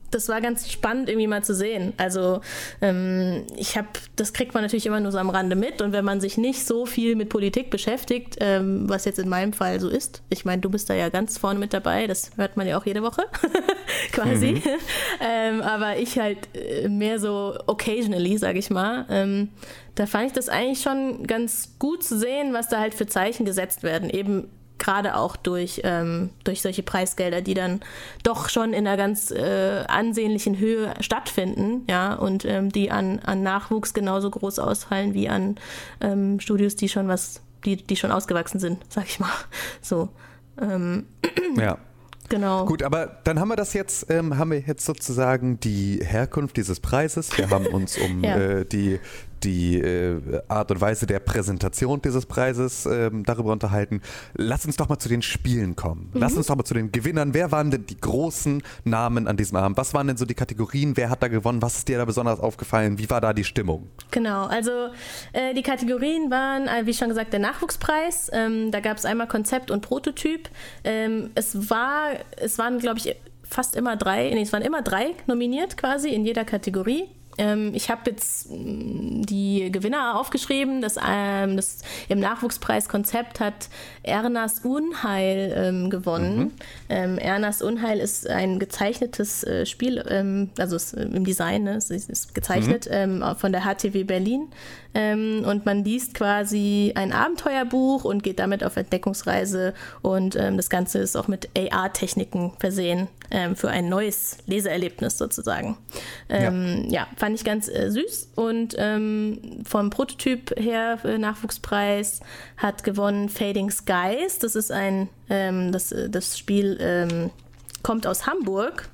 das war ganz spannend irgendwie mal zu sehen. Also ähm, ich habe, das kriegt man natürlich immer nur so am Rande mit und wenn man sich nicht so viel mit Politik beschäftigt, ähm, was jetzt in meinem Fall so ist, ich meine, du bist da ja ganz vorne mit dabei, das hört man ja auch jede Woche quasi, mhm. ähm, aber ich halt äh, mehr so occasionally, sage ich mal. Ähm, da fand ich das eigentlich schon ganz gut zu sehen, was da halt für Zeichen gesetzt werden, eben gerade auch durch, ähm, durch solche Preisgelder, die dann doch schon in einer ganz äh, ansehnlichen Höhe stattfinden, ja, und ähm, die an, an Nachwuchs genauso groß ausfallen wie an ähm, Studios, die schon was, die, die schon ausgewachsen sind, sag ich mal. So. Ähm, ja. Genau. Gut, aber dann haben wir das jetzt, ähm, haben wir jetzt sozusagen die Herkunft dieses Preises. Wir haben uns um ja. äh, die, die äh, Art und Weise der Präsentation dieses Preises ähm, darüber unterhalten. Lass uns doch mal zu den Spielen kommen. Mhm. Lass uns doch mal zu den Gewinnern. Wer waren denn die großen Namen an diesem Abend? Was waren denn so die Kategorien? Wer hat da gewonnen? Was ist dir da besonders aufgefallen? Wie war da die Stimmung? Genau, also äh, die Kategorien waren, äh, wie schon gesagt, der Nachwuchspreis. Ähm, da gab es einmal Konzept und Prototyp. Ähm, es war, es waren, glaube ich, fast immer drei, nee, es waren immer drei nominiert quasi in jeder Kategorie. Ähm, ich habe jetzt mh, die Gewinner aufgeschrieben. Das, ähm, das im Nachwuchspreis-Konzept hat Ernas Unheil ähm, gewonnen. Mhm. Ähm, Ernas Unheil ist ein gezeichnetes äh, Spiel, ähm, also ist, äh, im Design, ne, es ist, ist gezeichnet, mhm. ähm, von der H T W Berlin. Ähm, und man liest quasi ein Abenteuerbuch und geht damit auf Entdeckungsreise. Und ähm, das Ganze ist auch mit A R-Techniken versehen ähm, für ein neues Leseerlebnis sozusagen. Ähm, ja. ja, fand ich ganz äh, süß. Und ähm, vom Prototyp her äh, Nachwuchspreis hat gewonnen Fading Skies. Das ist ein, ähm, das, das Spiel ähm, kommt aus Hamburg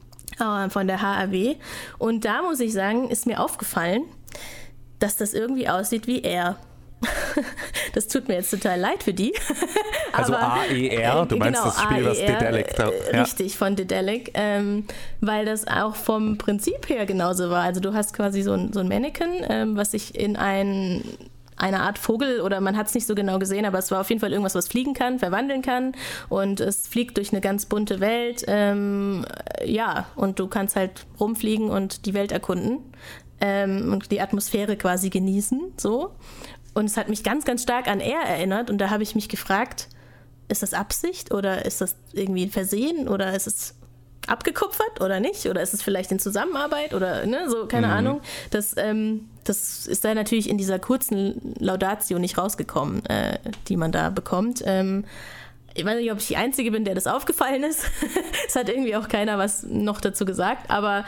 äh, von der H A W. Und da muss ich sagen, ist mir aufgefallen, dass das irgendwie aussieht wie er. Das tut mir jetzt total leid für die. Also A E R, du meinst genau, das Spiel, was Dedelic da... Ja. Richtig, von Dedelic, ähm, weil das auch vom Prinzip her genauso war. Also du hast quasi so ein, so ein Mannequin, ähm, was sich in ein... eine Art Vogel, oder man hat es nicht so genau gesehen, aber es war auf jeden Fall irgendwas, was fliegen kann, verwandeln kann, und es fliegt durch eine ganz bunte Welt, ähm, ja, und du kannst halt rumfliegen und die Welt erkunden ähm, und die Atmosphäre quasi genießen, so. Und es hat mich ganz, ganz stark an er erinnert, und da habe ich mich gefragt, ist das Absicht oder ist das irgendwie ein Versehen oder ist es abgekupfert oder nicht? Oder ist es vielleicht in Zusammenarbeit oder ne, so, keine mhm. Ahnung. Das, ähm, das ist da natürlich in dieser kurzen Laudatio nicht rausgekommen, äh, die man da bekommt. Ähm, ich weiß nicht, ob ich die Einzige bin, der das aufgefallen ist. Es hat irgendwie auch keiner was noch dazu gesagt, aber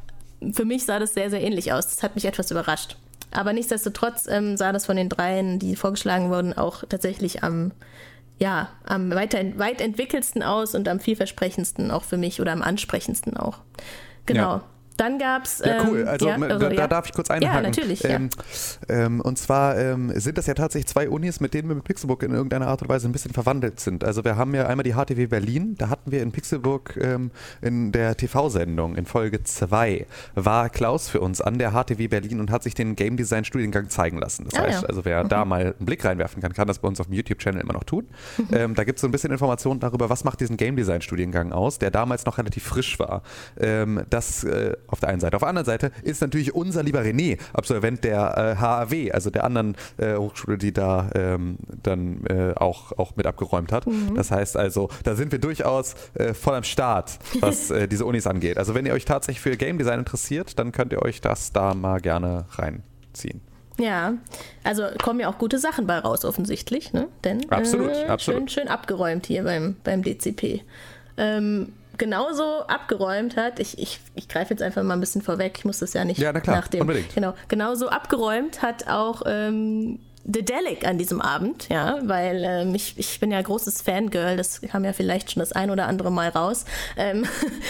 für mich sah das sehr, sehr ähnlich aus. Das hat mich etwas überrascht. Aber nichtsdestotrotz ähm, sah das von den dreien, die vorgeschlagen wurden, auch tatsächlich am ja, am weiter, weit entwickelsten aus und am vielversprechendsten auch für mich oder am ansprechendsten auch. Genau. Ja. Dann gab es... Ja, cool. Also, ähm, ja, also da, da ja. darf ich kurz einhaken. Ja, natürlich. Ähm, ja. Ähm, und zwar ähm, sind das ja tatsächlich zwei Unis, mit denen wir mit Pixelburg in irgendeiner Art und Weise ein bisschen verwandelt sind. Also wir haben ja einmal die H T W Berlin, da hatten wir in Pixelburg ähm, in der T V-Sendung in Folge zwei, war Klaus für uns an der H T W Berlin und hat sich den Game Design Studiengang zeigen lassen. Das ah, heißt, ja. also wer mhm. da mal einen Blick reinwerfen kann, kann das bei uns auf dem YouTube-Channel immer noch tun. Mhm. Ähm, da gibt es so ein bisschen Informationen darüber, was macht diesen Game Design Studiengang aus, der damals noch relativ frisch war. Ähm, das äh, auf der einen Seite. Auf der anderen Seite ist natürlich unser lieber René, Absolvent der äh, H A W, also der anderen äh, Hochschule, die da ähm, dann äh, auch, auch mit abgeräumt hat. Mhm. Das heißt also, da sind wir durchaus äh, voll am Start, was äh, diese Unis angeht. Also wenn ihr euch tatsächlich für Game Design interessiert, dann könnt ihr euch das da mal gerne reinziehen. Ja, also kommen ja auch gute Sachen bei raus offensichtlich, ne? Denn absolut, äh, absolut. Schön, schön abgeräumt hier beim, beim D C P. Ähm, genauso abgeräumt hat, ich, ich, ich greife jetzt einfach mal ein bisschen vorweg, ich muss das ja nicht ja, na klar, nach dem, unbedingt. Genau, genauso abgeräumt hat auch ähm, Dedelic an diesem Abend, ja, weil ähm, ich, ich bin ja großes Fangirl, das kam ja vielleicht schon das ein oder andere Mal raus. Ähm,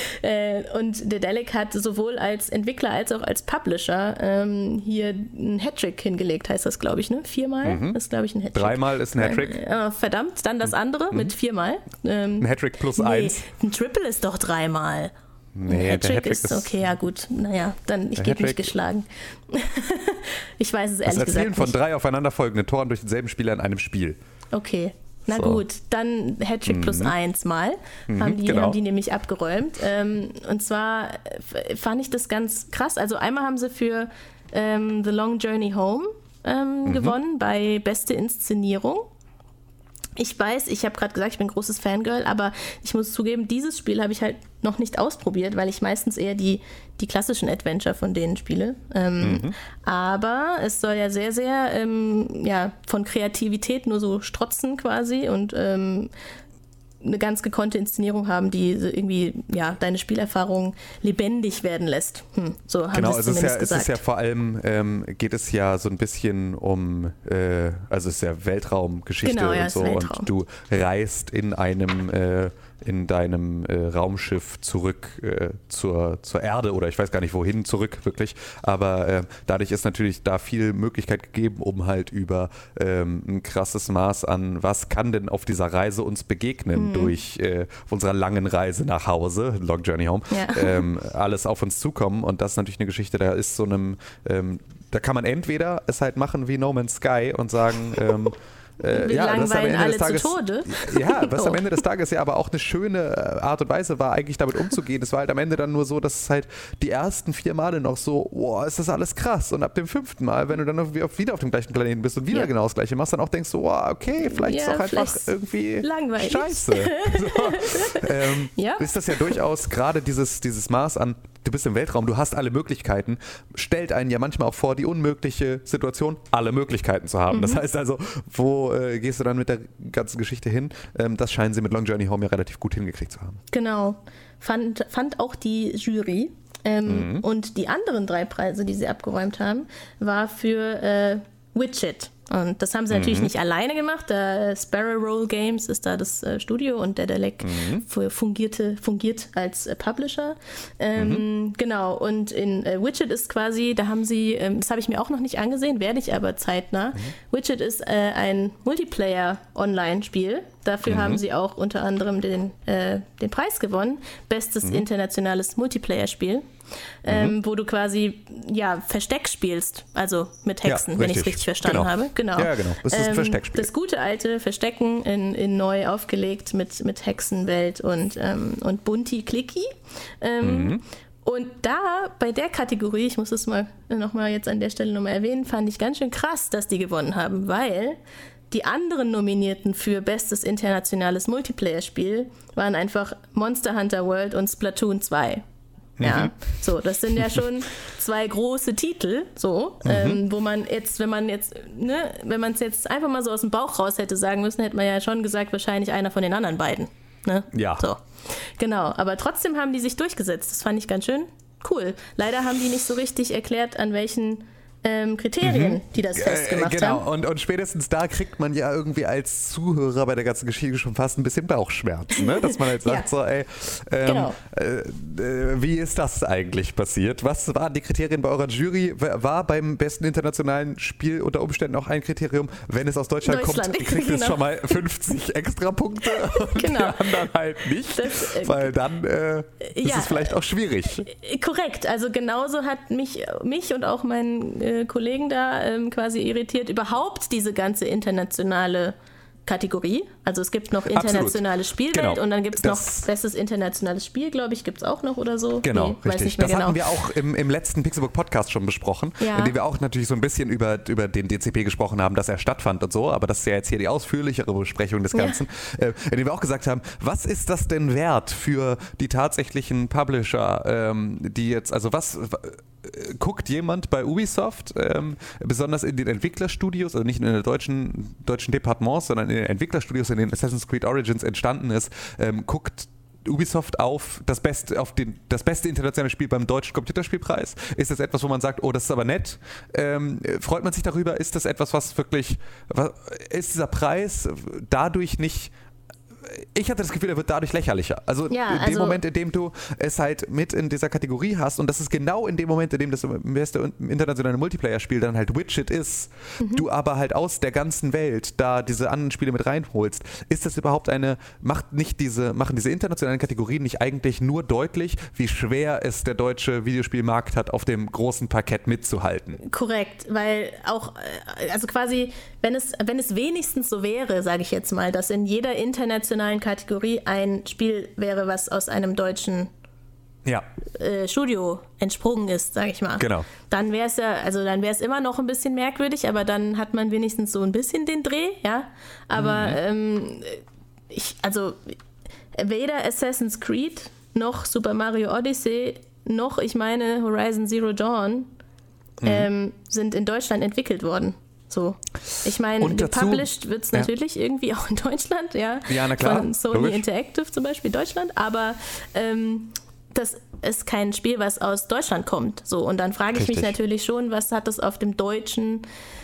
äh, und Dedelic hat sowohl als Entwickler als auch als Publisher ähm, hier einen Hattrick hingelegt, heißt das, glaube ich, ne? Viermal mhm. ist, glaube ich, ein Hattrick. Dreimal ist ein Hattrick. Äh, verdammt, dann das andere mhm. mit viermal. Ähm, ein Hattrick plus nee, eins. Ein Triple ist doch dreimal. Nee, Hattrick der Hattrick ist, ist okay, ja gut, naja, dann ich gebe mich geschlagen. Ich weiß es ehrlich gesagt nicht. Das Erzielen von nicht. drei aufeinanderfolgenden Toren durch denselben Spieler in einem Spiel. Okay, Na so. gut, dann Hattrick mhm. plus eins mal, mhm, haben, die, genau. haben die nämlich abgeräumt. Ähm, und zwar fand ich das ganz krass. Also einmal haben sie für ähm, The Long Journey Home ähm, mhm. gewonnen bei Beste Inszenierung. Ich weiß, ich habe gerade gesagt, ich bin ein großes Fangirl, aber ich muss zugeben, dieses Spiel habe ich halt noch nicht ausprobiert, weil ich meistens eher die, die klassischen Adventure von denen spiele. Ähm, mhm. Aber es soll ja sehr, sehr ähm, ja, von Kreativität nur so strotzen quasi und ähm, eine ganz gekonnte Inszenierung haben, die irgendwie ja, deine Spielerfahrung lebendig werden lässt. Hm, so haben genau, sie es also es ist, ja, gesagt. es ist ja vor allem, ähm, geht es ja so ein bisschen um, äh, also es ist ja Weltraumgeschichte genau, ja, und so Weltraum. Und du reist in einem äh, in deinem äh, Raumschiff zurück äh, zur, zur Erde oder ich weiß gar nicht wohin zurück wirklich, aber äh, dadurch ist natürlich da viel Möglichkeit gegeben, um halt über ähm, ein krasses Maß an, was kann denn auf dieser Reise uns begegnen mhm. durch äh, auf unserer langen Reise nach Hause, Long Journey Home, ja. ähm, alles auf uns zukommen und das ist natürlich eine Geschichte, da ist so einem, ähm, da kann man entweder es halt machen wie No Man's Sky und sagen, ähm, Äh, ja, das am Ende alle des Tages, zu Tode. Ja, was am Ende des Tages ja aber auch eine schöne Art und Weise war, eigentlich damit umzugehen. Es war halt am Ende dann nur so, dass es halt die ersten vier Male noch so, boah, ist das alles krass. Und ab dem fünften Mal, wenn du dann wieder auf dem gleichen Planeten bist und wieder ja. genau das Gleiche machst, dann auch denkst du, boah, okay, vielleicht ja, ist es auch einfach irgendwie langweilig. Scheiße. So, ähm, ja. Ist das ja durchaus gerade dieses, dieses Maß an, du bist im Weltraum, du hast alle Möglichkeiten, stellt einen ja manchmal auch vor, die unmögliche Situation, alle Möglichkeiten zu haben. Mhm. Das heißt also, wo äh, gehst du dann mit der ganzen Geschichte hin? Ähm, das scheinen sie mit Long Journey Home ja relativ gut hingekriegt zu haben. Genau. Fand, fand auch die Jury. Ähm, mhm. Und die anderen drei Preise, die sie abgeräumt haben, war für äh, Witcher. Und das haben sie natürlich mhm. nicht alleine gemacht. Da Sparrow Roll Games ist da das äh, Studio und Daedalic mhm. fungierte, fungiert als äh, Publisher. Ähm, mhm. Genau, und in äh, Witcher ist quasi, da haben sie, ähm, das habe ich mir auch noch nicht angesehen, werde ich aber zeitnah. Mhm. Witcher ist äh, ein Multiplayer-Online-Spiel. Dafür mhm. haben sie auch unter anderem den, äh, den Preis gewonnen. Bestes mhm. internationales Multiplayer-Spiel. Ähm, mhm. Wo du quasi ja, Versteck spielst, also mit Hexen, ja, wenn ich es richtig verstanden genau. habe. Genau. Ja, genau. Das ist ein ähm, Versteckspiel. Das gute alte Verstecken in, in neu aufgelegt mit, mit Hexenwelt und, ähm, und Bunti-Clicky. Ähm, mhm. Und da, bei der Kategorie, ich muss das mal nochmal jetzt an der Stelle nochmal erwähnen, fand ich ganz schön krass, dass die gewonnen haben, weil die anderen Nominierten für bestes internationales Multiplayer-Spiel waren einfach Monster Hunter World und Splatoon zwei. Ja, mhm. so, das sind ja schon zwei große Titel, so, mhm. ähm, wo man jetzt, wenn man jetzt, ne, wenn man es jetzt einfach mal so aus dem Bauch raus hätte sagen müssen, hätte man ja schon gesagt, wahrscheinlich einer von den anderen beiden. Ne? Ja. So. Genau, aber trotzdem haben die sich durchgesetzt. Das fand ich ganz schön cool. Leider haben die nicht so richtig erklärt, an welchen Ähm, Kriterien, mhm. die das festgemacht äh, genau. haben. Und, und spätestens da kriegt man ja irgendwie als Zuhörer bei der ganzen Geschichte schon fast ein bisschen Bauchschmerzen, ne? Dass man halt sagt, ja. so, ey, ähm, genau. äh, wie ist das eigentlich passiert? Was waren die Kriterien bei eurer Jury? War beim besten internationalen Spiel unter Umständen auch ein Kriterium, wenn es aus Deutschland, Deutschland. kommt, kriegt genau. es schon mal fünfzig extra Punkte und genau. die anderen halt nicht, das, äh, weil dann äh, ist ja, es vielleicht auch schwierig. Äh, korrekt, also genauso hat mich, mich und auch mein äh, Kollegen da ähm, quasi irritiert, überhaupt diese ganze internationale Kategorie. Also es gibt noch internationale Spielwelt genau. und dann gibt es noch bestes internationales Spiel, glaube ich, gibt es auch noch oder so. Genau, nee, richtig. Weiß nicht mehr das genau. hatten wir auch im, im letzten Pixelbook-Podcast schon besprochen, ja. in dem wir auch natürlich so ein bisschen über, über den D C P gesprochen haben, dass er stattfand und so, aber das ist ja jetzt hier die ausführlichere Besprechung des Ganzen, ja. äh, in dem wir auch gesagt haben, was ist das denn wert für die tatsächlichen Publisher, ähm, die jetzt, also was... Guckt jemand bei Ubisoft, ähm, besonders in den Entwicklerstudios, also nicht in den deutschen, deutschen Departements, sondern in den Entwicklerstudios, in denen Assassin's Creed Origins entstanden ist, ähm, guckt Ubisoft auf das beste, auf den, das beste internationale Spiel beim deutschen Computerspielpreis? Ist das etwas, wo man sagt, oh, das ist aber nett? Ähm, freut man sich darüber? Ist das etwas, was wirklich, was, ist dieser Preis dadurch nicht ich hatte das Gefühl, er wird dadurch lächerlicher. Also Ja, in dem also- Moment, in dem du es halt mit in dieser Kategorie hast und das ist genau in dem Moment, in dem das beste internationale Multiplayer-Spiel dann halt Witcher ist, Mhm. du aber halt aus der ganzen Welt da diese anderen Spiele mit reinholst, ist das überhaupt eine, macht nicht diese, machen diese internationalen Kategorien nicht eigentlich nur deutlich, wie schwer es der deutsche Videospielmarkt hat, auf dem großen Parkett mitzuhalten? Korrekt, weil auch, äh, also quasi, wenn es, wenn es wenigstens so wäre, sage ich jetzt mal, dass in jeder internationalen Kategorie ein Spiel wäre, was aus einem deutschen Ja, äh, Studio entsprungen ist, sage ich mal. Genau. Dann wäre es ja, also dann wäre es immer noch ein bisschen merkwürdig, aber dann hat man wenigstens so ein bisschen den Dreh, ja. Aber Mhm. ähm, ich, also weder Assassin's Creed noch Super Mario Odyssey noch, ich meine, Horizon Zero Dawn Mhm. ähm, sind in Deutschland entwickelt worden. So. Ich meine, Und dazu- gepublished wird es ja. natürlich irgendwie auch in Deutschland, ja. Ja, na klar, Von Sony logisch. Interactive zum Beispiel Deutschland, aber ähm, das ist kein Spiel, was aus Deutschland kommt. So, und dann frage ich mich Richtig. natürlich schon, was hat das auf dem deutschen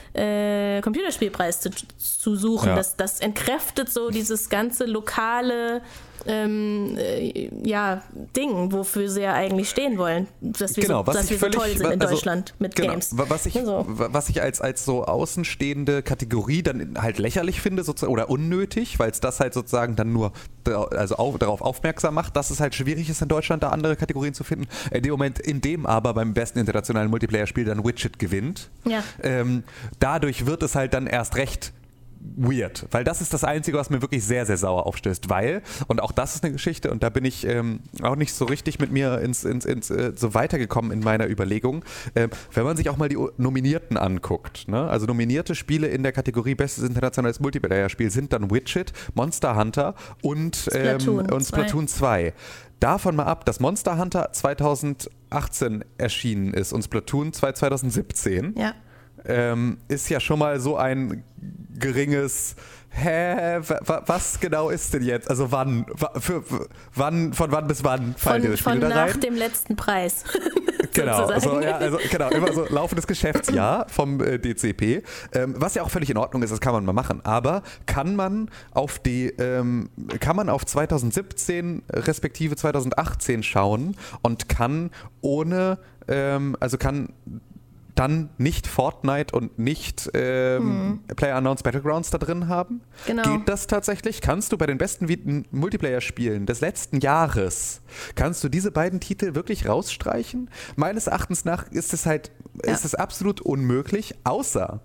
äh, Computerspielpreis zu, zu suchen? Ja. Das, das entkräftet so dieses ganze lokale ähm, äh, ja, Ding, wofür sie ja eigentlich stehen wollen. Dass wir Genau, so, was dass ich wir so völlig- toll sind in also, Deutschland mit genau, Games. Was ich, So. was ich als, als so außenstehende Kategorie dann halt lächerlich finde sozusagen, oder unnötig, weil es das halt sozusagen dann nur da, also auf, darauf aufmerksam macht, dass es halt schwierig ist in Deutschland da andere Kategorien zu finden. In dem Moment, in dem aber beim besten internationalen Multiplayer-Spiel dann Witcher gewinnt, Ja. ähm, dadurch wird es halt dann erst recht weird, weil das ist das Einzige, was mir wirklich sehr, sehr sauer aufstößt, weil, und auch das ist eine Geschichte, und da bin ich ähm, auch nicht so richtig mit mir ins, ins, ins äh, so weitergekommen in meiner Überlegung, äh, wenn man sich auch mal die Nominierten anguckt, ne? Also nominierte Spiele in der Kategorie Bestes internationales Multiplayer-Spiel sind dann Witcher, Monster Hunter und, ähm, Splatoon und zwei. Splatoon zwei. Davon mal ab, dass Monster Hunter zweitausendachtzehn erschienen ist und Splatoon zwei zweitausendsiebzehn. Ja. Ähm, ist ja schon mal so ein geringes hä, wa- wa- was genau ist denn jetzt? Also wann, wa- für, für, wann, von wann bis wann fallen Von, diese Spiele von da nach rein? dem letzten Preis. Genau, sozusagen. also, ja, also, genau, immer so laufendes Geschäftsjahr vom äh, D C P, ähm, was ja auch völlig in Ordnung ist, das kann man mal machen. Aber kann man auf die, ähm, kann man auf zweitausendsiebzehn respektive zweitausendachtzehn schauen und kann ohne, ähm, also kann dann nicht Fortnite und nicht ähm, PlayerUnknown's Battlegrounds da drin haben? Genau. Geht das tatsächlich? Kannst du bei den besten Vi- Multiplayer-Spielen des letzten Jahres, kannst du diese beiden Titel wirklich rausstreichen? Meines Erachtens nach ist es halt, Ja. ist es absolut unmöglich, außer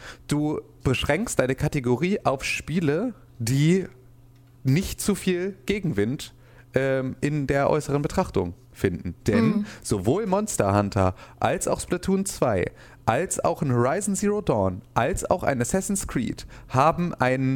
du beschränkst deine Kategorie auf Spiele, die nicht zu viel Gegenwind ähm, in der äußeren Betrachtung finden. Denn Mhm. sowohl Monster Hunter als auch Splatoon zwei, als auch ein Horizon Zero Dawn, als auch ein Assassin's Creed haben einen,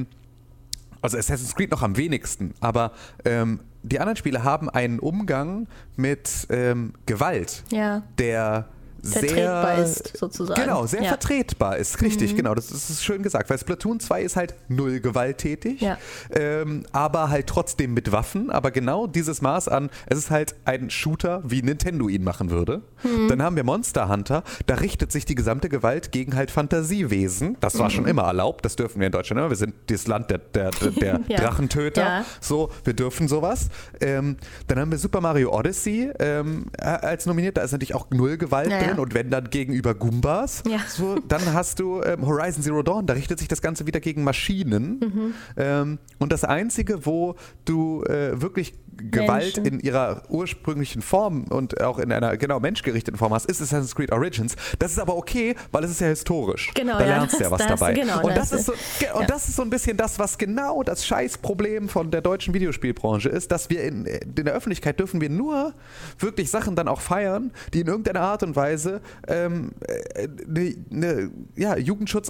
also Assassin's Creed noch am wenigsten, aber ähm, die anderen Spiele haben einen Umgang mit ähm, Gewalt, Ja. der Vertretbar sehr, ist, sozusagen. Genau, sehr Ja. vertretbar ist, richtig, genau, das ist, das ist schön gesagt, weil Splatoon zwei ist halt null gewalttätig, Ja. ähm, aber halt trotzdem mit Waffen, aber genau dieses Maß an, es ist halt ein Shooter, wie Nintendo ihn machen würde. Mhm. Dann haben wir Monster Hunter, da richtet sich die gesamte Gewalt gegen halt Fantasiewesen, das war Mhm. schon immer erlaubt, das dürfen wir in Deutschland immer, wir sind das Land der, der, der, der Ja. Drachentöter, Ja. so, wir dürfen sowas. Ähm, dann haben wir Super Mario Odyssey ähm, als nominiert, da ist natürlich auch null Gewalt Ja, ja. drin und wenn dann gegenüber Goombas, Ja. so, dann hast du ähm, Horizon Zero Dawn, da richtet sich das Ganze wieder gegen Maschinen. Mhm. Ähm, und das Einzige, wo du äh, wirklich Gewalt Menschen. in ihrer ursprünglichen Form und auch in einer genau menschgerichteten Form hast, ist Assassin's Creed Origins. Das ist aber okay, weil es ist ja historisch. Genau, da ja, lernst du ja das- was da hast du- dabei. genau, und da das hast ist so, du- ge- und ja. das ist so ein bisschen das, was genau das Scheißproblem von der deutschen Videospielbranche ist, dass wir in, in der Öffentlichkeit dürfen wir nur wirklich Sachen dann auch feiern, die in irgendeiner Art und Weise ähm, eine, eine ja,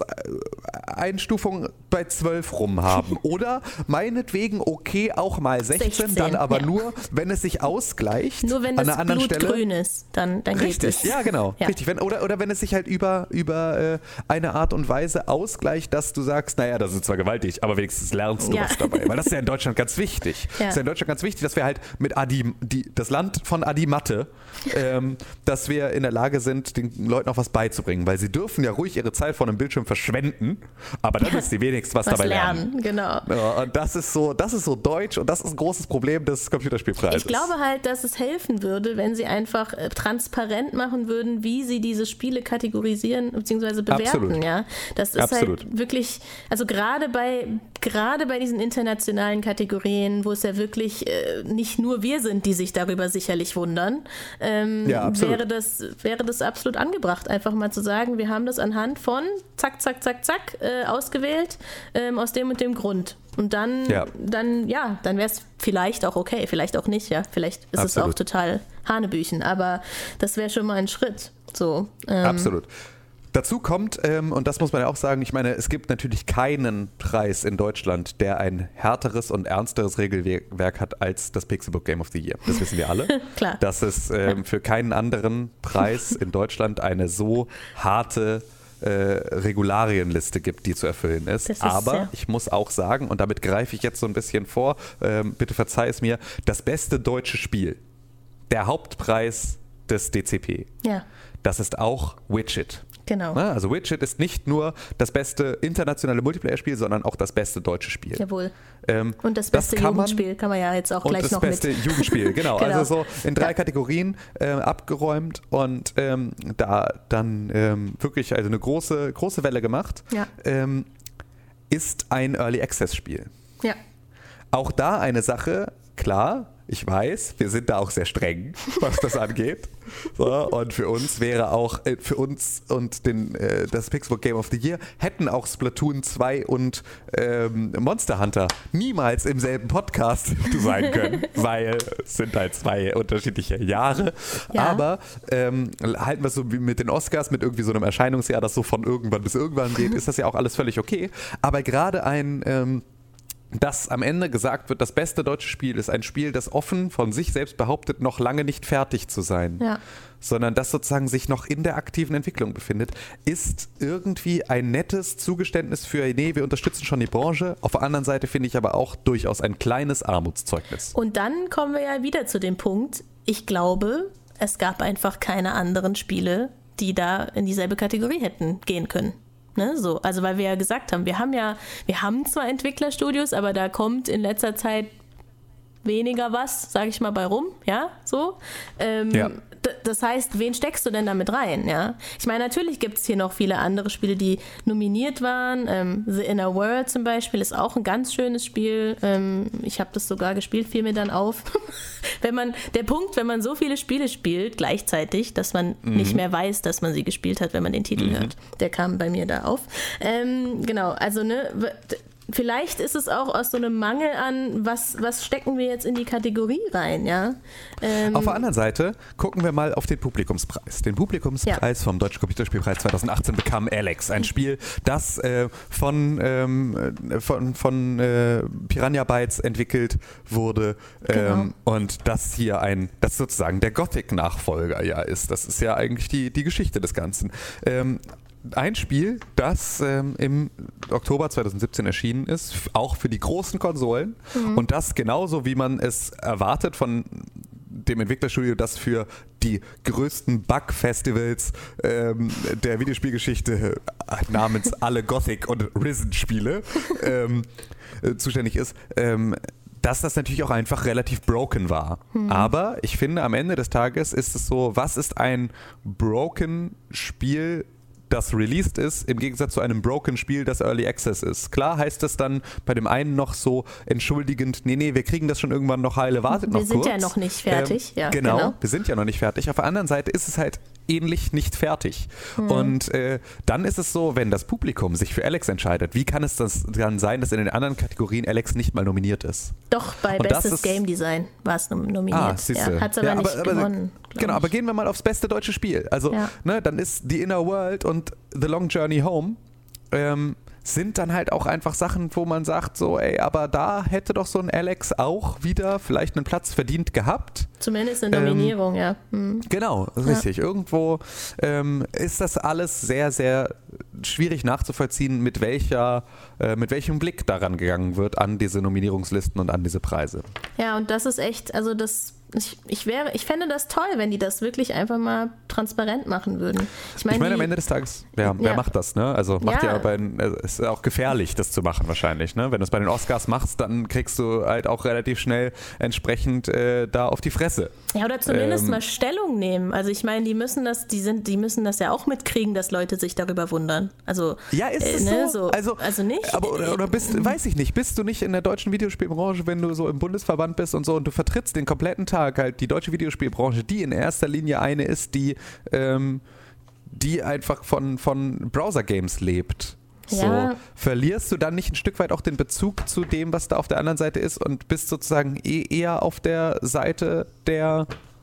Jugendschutzeinstufung bei zwölf rum haben. Oder meinetwegen okay auch mal sechzehn, sechzehn, dann aber ja. nur, wenn es sich ausgleicht. Nur wenn an das einer anderen Blut Stelle. grün ist, dann, dann geht Richtig, es. ja genau, Ja. richtig. Wenn, oder, oder wenn es sich halt über, über äh, eine Art und Weise ausgleicht, dass du sagst, naja, das ist zwar gewaltig, aber wenigstens lernst du Ja. was dabei. Weil das ist ja in Deutschland ganz wichtig. Ja. Das ist ja in Deutschland ganz wichtig, dass wir halt mit Adi, die, das Land von Adi Matte, ähm, dass wir in der Lage Lage sind, den Leuten auch was beizubringen, weil sie dürfen ja ruhig ihre Zeit vor einem Bildschirm verschwenden, aber dann ist sie wenigstens was, was dabei lernen. Genau. Ja, und das ist so, das ist so deutsch und das ist ein großes Problem des Computerspielpreises. Ich glaube halt, dass es helfen würde, wenn sie einfach äh, transparent machen würden, wie sie diese Spiele kategorisieren bzw. bewerten. Absolut. Ja? Das ist Absolut. halt wirklich, also gerade bei, gerade bei diesen internationalen Kategorien, wo es ja wirklich äh, nicht nur wir sind, die sich darüber sicherlich wundern, ähm, ja, wäre das, wäre das absolut angebracht, einfach mal zu sagen, wir haben das anhand von zack, zack, zack, zack äh, ausgewählt, ähm, aus dem und dem Grund. Und dann, ja, dann, ja, dann wäre es vielleicht auch okay, vielleicht auch nicht, ja. Vielleicht ist Absolut. es auch total Hanebüchen, aber das wäre schon mal ein Schritt. So, ähm. Absolut. Dazu kommt, ähm, und das muss man ja auch sagen, ich meine, es gibt natürlich keinen Preis in Deutschland, der ein härteres und ernsteres Regelwerk hat als das Pixelbook Game of the Year. Das wissen wir alle. Klar. Dass es ähm, für keinen anderen Preis in Deutschland eine so harte äh, Regularienliste gibt, die zu erfüllen ist. ist Aber ja. ich muss auch sagen, und damit greife ich jetzt so ein bisschen vor, ähm, bitte verzeih es mir, das beste deutsche Spiel, der Hauptpreis des D C P, ja. das ist auch Witcher. Genau. Also Witcher ist nicht nur das beste internationale Multiplayer-Spiel, sondern auch das beste deutsche Spiel. Jawohl. Ähm, und das beste das kann Jugendspiel man, kann man ja jetzt auch gleich noch mit. Und das beste Jugendspiel, genau. genau. Also so in drei ja. Kategorien äh, abgeräumt und ähm, da dann ähm, wirklich also eine große, große Welle gemacht. Ja. Ähm, ist ein Early Access Spiel. Ja. Auch da eine Sache, klar, ich weiß, wir sind da auch sehr streng, was das angeht. So, und für uns wäre auch, äh, für uns und den, äh, das Pixelbook Game of the Year hätten auch Splatoon zwei und ähm, Monster Hunter niemals im selben Podcast sein können, weil es sind halt zwei unterschiedliche Jahre. Ja. Aber ähm, halten wir es so wie mit den Oscars, mit irgendwie so einem Erscheinungsjahr, das so von irgendwann bis irgendwann geht, ist das ja auch alles völlig okay. Aber gerade ein ähm, dass am Ende gesagt wird, das beste deutsche Spiel ist ein Spiel, das offen von sich selbst behauptet, noch lange nicht fertig zu sein, ja. sondern das sozusagen sich noch in der aktiven Entwicklung befindet, ist irgendwie ein nettes Zugeständnis für, nee, wir unterstützen schon die Branche. Auf der anderen Seite finde ich aber auch durchaus ein kleines Armutszeugnis. Und dann kommen wir ja wieder zu dem Punkt, ich glaube, es gab einfach keine anderen Spiele, die da in dieselbe Kategorie hätten gehen können. Ne, so. Also weil wir ja gesagt haben, wir haben ja, wir haben zwar Entwicklerstudios, aber da kommt in letzter Zeit weniger was, sage ich mal, bei rum, ja, so. Ähm, ja. d- das heißt, wen steckst du denn damit rein, ja? Ich meine, natürlich gibt es hier noch viele andere Spiele, die nominiert waren. Ähm, The Inner World zum Beispiel ist auch ein ganz schönes Spiel. Ähm, ich habe das sogar gespielt, fiel mir dann auf. wenn man, der Punkt, wenn man so viele Spiele spielt gleichzeitig, dass man mhm. nicht mehr weiß, dass man sie gespielt hat, wenn man den Titel mhm. hört. Der kam bei mir da auf. Ähm, genau, also ne, vielleicht ist es auch aus so einem Mangel an, was, was stecken wir jetzt in die Kategorie rein, ja? Ähm, auf der anderen Seite gucken wir mal auf den Publikumspreis. Den Publikumspreis ja. vom Deutschen Computerspielpreis zwanzig achtzehn bekam Alex, ein Spiel, das äh, von, ähm, von, von äh, Piranha Bytes entwickelt wurde ähm, genau. und das hier ein, das sozusagen der Gothic-Nachfolger ja ist. Das ist ja eigentlich die, die Geschichte des Ganzen. Ähm, Ein Spiel, das ähm, im Oktober zwanzig siebzehn erschienen ist, auch für die großen Konsolen mhm. und das genauso, wie man es erwartet von dem Entwicklerstudio, das für die größten Bug-Festivals ähm, der Videospielgeschichte namens alle Gothic- und Risen-Spiele ähm, äh, zuständig ist, ähm, dass das natürlich auch einfach relativ broken war. Mhm. Aber ich finde, am Ende des Tages ist es so, was ist ein broken Spiel, das released ist, im Gegensatz zu einem broken Spiel, das Early Access ist. Klar heißt es dann bei dem einen noch so entschuldigend, nee, nee, wir kriegen das schon irgendwann noch heile, wartet noch kurz. Wir sind ja noch nicht fertig. Ähm, ja, genau, genau, wir sind ja noch nicht fertig. Auf der anderen Seite ist es halt ähnlich nicht fertig. Mhm. Und äh, dann ist es so, wenn das Publikum sich für Alex entscheidet, wie kann es das dann sein, dass in den anderen Kategorien Alex nicht mal nominiert ist? Doch, bei Und Bestes ist, Game Design war es nominiert. Ah, ja, hat es aber ja, nicht aber, gewonnen. Genau, aber gehen wir mal aufs beste deutsche Spiel. Also, ja. ne, dann ist The Inner World und The Long Journey Home ähm, sind dann halt auch einfach Sachen, wo man sagt, so, ey, aber da hätte doch so ein Alex auch wieder vielleicht einen Platz verdient gehabt. Zumindest eine Nominierung, ähm, ja. Hm. Genau, richtig. Ja. Irgendwo ähm, ist das alles sehr, sehr schwierig nachzuvollziehen, mit welcher, äh, mit welchem Blick daran gegangen wird an diese Nominierungslisten und an diese Preise. Ja, und das ist echt, also das Ich, ich, wäre, ich fände das toll, wenn die das wirklich einfach mal transparent machen würden. Ich meine, ich mein, am Ende des Tages, wer, wer ja. macht das, ne? Also macht ja, ja bei also ist auch gefährlich, das zu machen wahrscheinlich, ne? Wenn du es bei den Oscars machst, dann kriegst du halt auch relativ schnell entsprechend äh, da auf die Fresse. Ja, oder zumindest ähm, mal Stellung nehmen. Also ich meine, die müssen das, die sind, die müssen das ja auch mitkriegen, dass Leute sich darüber wundern. Also ja, ist es äh, ne, so? so? Also, also nicht. Aber, oder, oder bist, weiß ich nicht, bist du nicht in der deutschen Videospielbranche, wenn du so im Bundesverband bist und so und du vertrittst den kompletten Tag halt die deutsche Videospielbranche, die in erster Linie eine ist, die, ähm, die einfach von, von Browser-Games lebt. So, ja. Verlierst du dann nicht ein Stück weit auch den Bezug zu dem, was da auf der anderen Seite ist und bist sozusagen eh eher auf der Seite der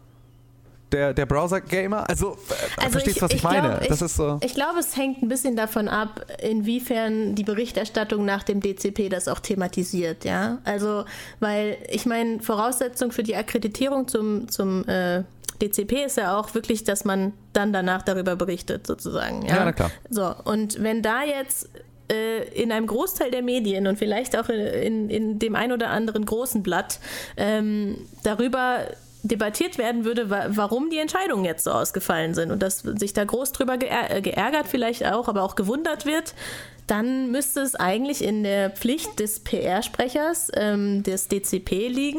Der, der Browser-Gamer? Also, also verstehst du, was ich, ich meine? Glaub, ich, das ist so. Ich glaube, es hängt ein bisschen davon ab, inwiefern die Berichterstattung nach dem D C P das auch thematisiert, ja. Also, weil ich meine, Voraussetzung für die Akkreditierung zum, zum äh, D C P ist ja auch wirklich, dass man dann danach darüber berichtet, sozusagen. Ja, ja na klar. So, und wenn da jetzt äh, in einem Großteil der Medien und vielleicht auch in, in, in dem ein oder anderen großen Blatt ähm, darüber debattiert werden würde, warum die Entscheidungen jetzt so ausgefallen sind und dass sich da groß drüber geärgert vielleicht auch, aber auch gewundert wird, dann müsste es eigentlich in der Pflicht des P R-Sprechers ähm, des D C P liegen,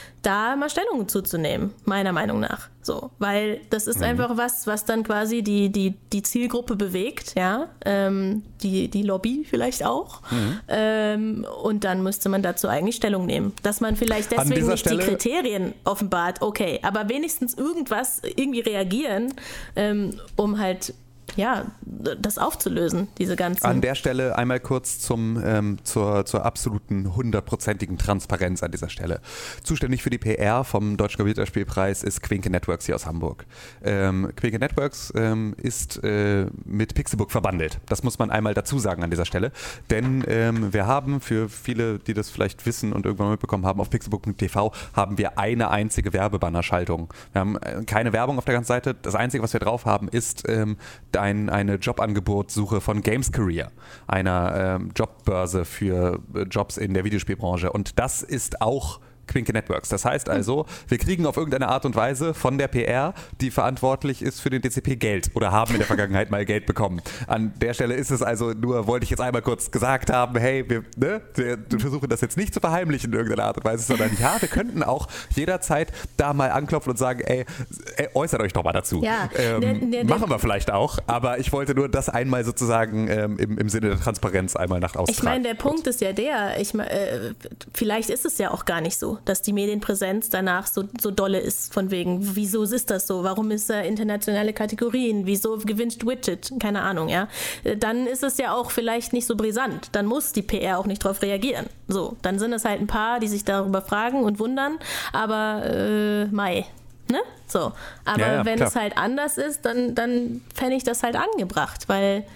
da mal Stellung zuzunehmen, meiner Meinung nach. So, weil das ist mhm. einfach was, was dann quasi die, die, die Zielgruppe bewegt, ja, ähm, die, die Lobby vielleicht auch. Mhm. Ähm, und dann müsste man dazu eigentlich Stellung nehmen. Dass man vielleicht deswegen nicht Stelle die Kriterien offenbart, okay, aber wenigstens irgendwas irgendwie reagieren, ähm, um halt ja, das aufzulösen, diese ganzen... An der Stelle einmal kurz zum, ähm, zur, zur absoluten hundertprozentigen Transparenz an dieser Stelle. Zuständig für die P R vom Deutschen Computerspielpreis ist Quinke Networks hier aus Hamburg. Ähm, Quinke Networks ähm, ist äh, mit Pixelburg verbandelt. Das muss man einmal dazu sagen an dieser Stelle. Denn ähm, wir haben für viele, die das vielleicht wissen und irgendwann mitbekommen haben, auf pixelburg punkt t v haben wir eine einzige Werbebannerschaltung. Wir haben keine Werbung auf der ganzen Seite. Das Einzige, was wir drauf haben, ist ähm, Ein, eine Jobangebotsuche von Games Career, einer ähm, Jobbörse für äh, Jobs in der Videospielbranche. Und das ist auch Quinke Networks. Das heißt also, wir kriegen auf irgendeine Art und Weise von der P R, die verantwortlich ist für den D C P, Geld oder haben in der Vergangenheit mal Geld bekommen. An der Stelle ist es also nur, wollte ich jetzt einmal kurz gesagt haben, hey, wir, ne, wir versuchen das jetzt nicht zu verheimlichen in irgendeiner Art und Weise, sondern ja, wir könnten auch jederzeit da mal anklopfen und sagen, ey, ey äußert euch doch mal dazu. Ja, ähm, der, der, machen wir vielleicht auch, aber ich wollte nur das einmal sozusagen ähm, im, im Sinne der Transparenz einmal nach außen Ich meine, der Punkt ist ja der, ich mein, äh, vielleicht ist es ja auch gar nicht so, dass die Medienpräsenz danach so, so dolle ist, von wegen, wieso ist das so, warum ist da internationale Kategorien, wieso gewinnt Widget, keine Ahnung, ja. Dann ist es ja auch vielleicht nicht so brisant, dann muss die P R auch nicht drauf reagieren. So, dann sind es halt ein paar, die sich darüber fragen und wundern, aber äh, Mai, ne? So, aber ja, ja, wenn klar. es halt anders ist, dann, dann fände ich das halt angebracht, weil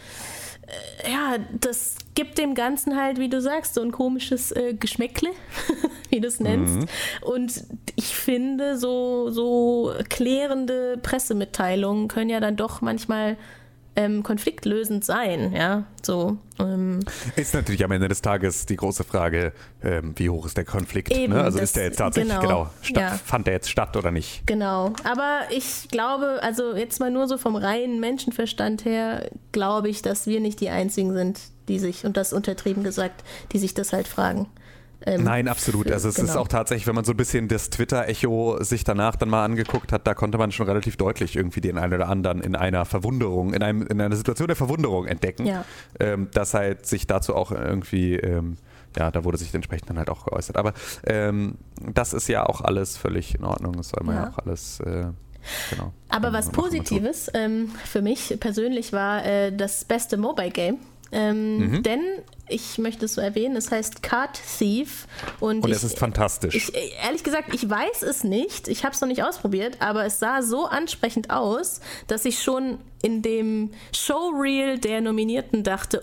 ja, das gibt dem Ganzen halt, wie du sagst, so ein komisches äh, Geschmäckle, wie du es nennst. Mhm. Und ich finde, so, so klärende Pressemitteilungen können ja dann doch manchmal ähm, konfliktlösend sein, ja, so. Ähm. Ist natürlich am Ende des Tages die große Frage, ähm, wie hoch ist der Konflikt? Eben, ne? Also das, ist der jetzt tatsächlich, genau, genau, statt, ja. fand der jetzt statt oder nicht? Genau, aber ich glaube, also jetzt mal nur so vom reinen Menschenverstand her, glaube ich, dass wir nicht die Einzigen sind, die sich, und das untertrieben gesagt, die sich das halt fragen. Ähm, Nein, absolut. Also es genau. ist auch tatsächlich, wenn man so ein bisschen das Twitter-Echo sich danach dann mal angeguckt hat, da konnte man schon relativ deutlich irgendwie den einen oder anderen in einer Verwunderung, in, einem, in einer Situation der Verwunderung entdecken, ja. ähm, dass halt sich dazu auch irgendwie, ähm, ja, da wurde sich entsprechend dann halt auch geäußert. Aber ähm, das ist ja auch alles völlig in Ordnung, das soll man ja, ja auch alles... Äh, Genau. Aber was Positives ähm, für mich persönlich war äh, das beste Mobile Game. Ähm, mhm. Denn, ich möchte es so erwähnen, es heißt Card Thief. Und, und ich, es ist fantastisch. Ich, ehrlich gesagt, ich weiß es nicht. Ich habe es noch nicht ausprobiert, aber es sah so ansprechend aus, dass ich schon in dem Showreel der Nominierten dachte, oh,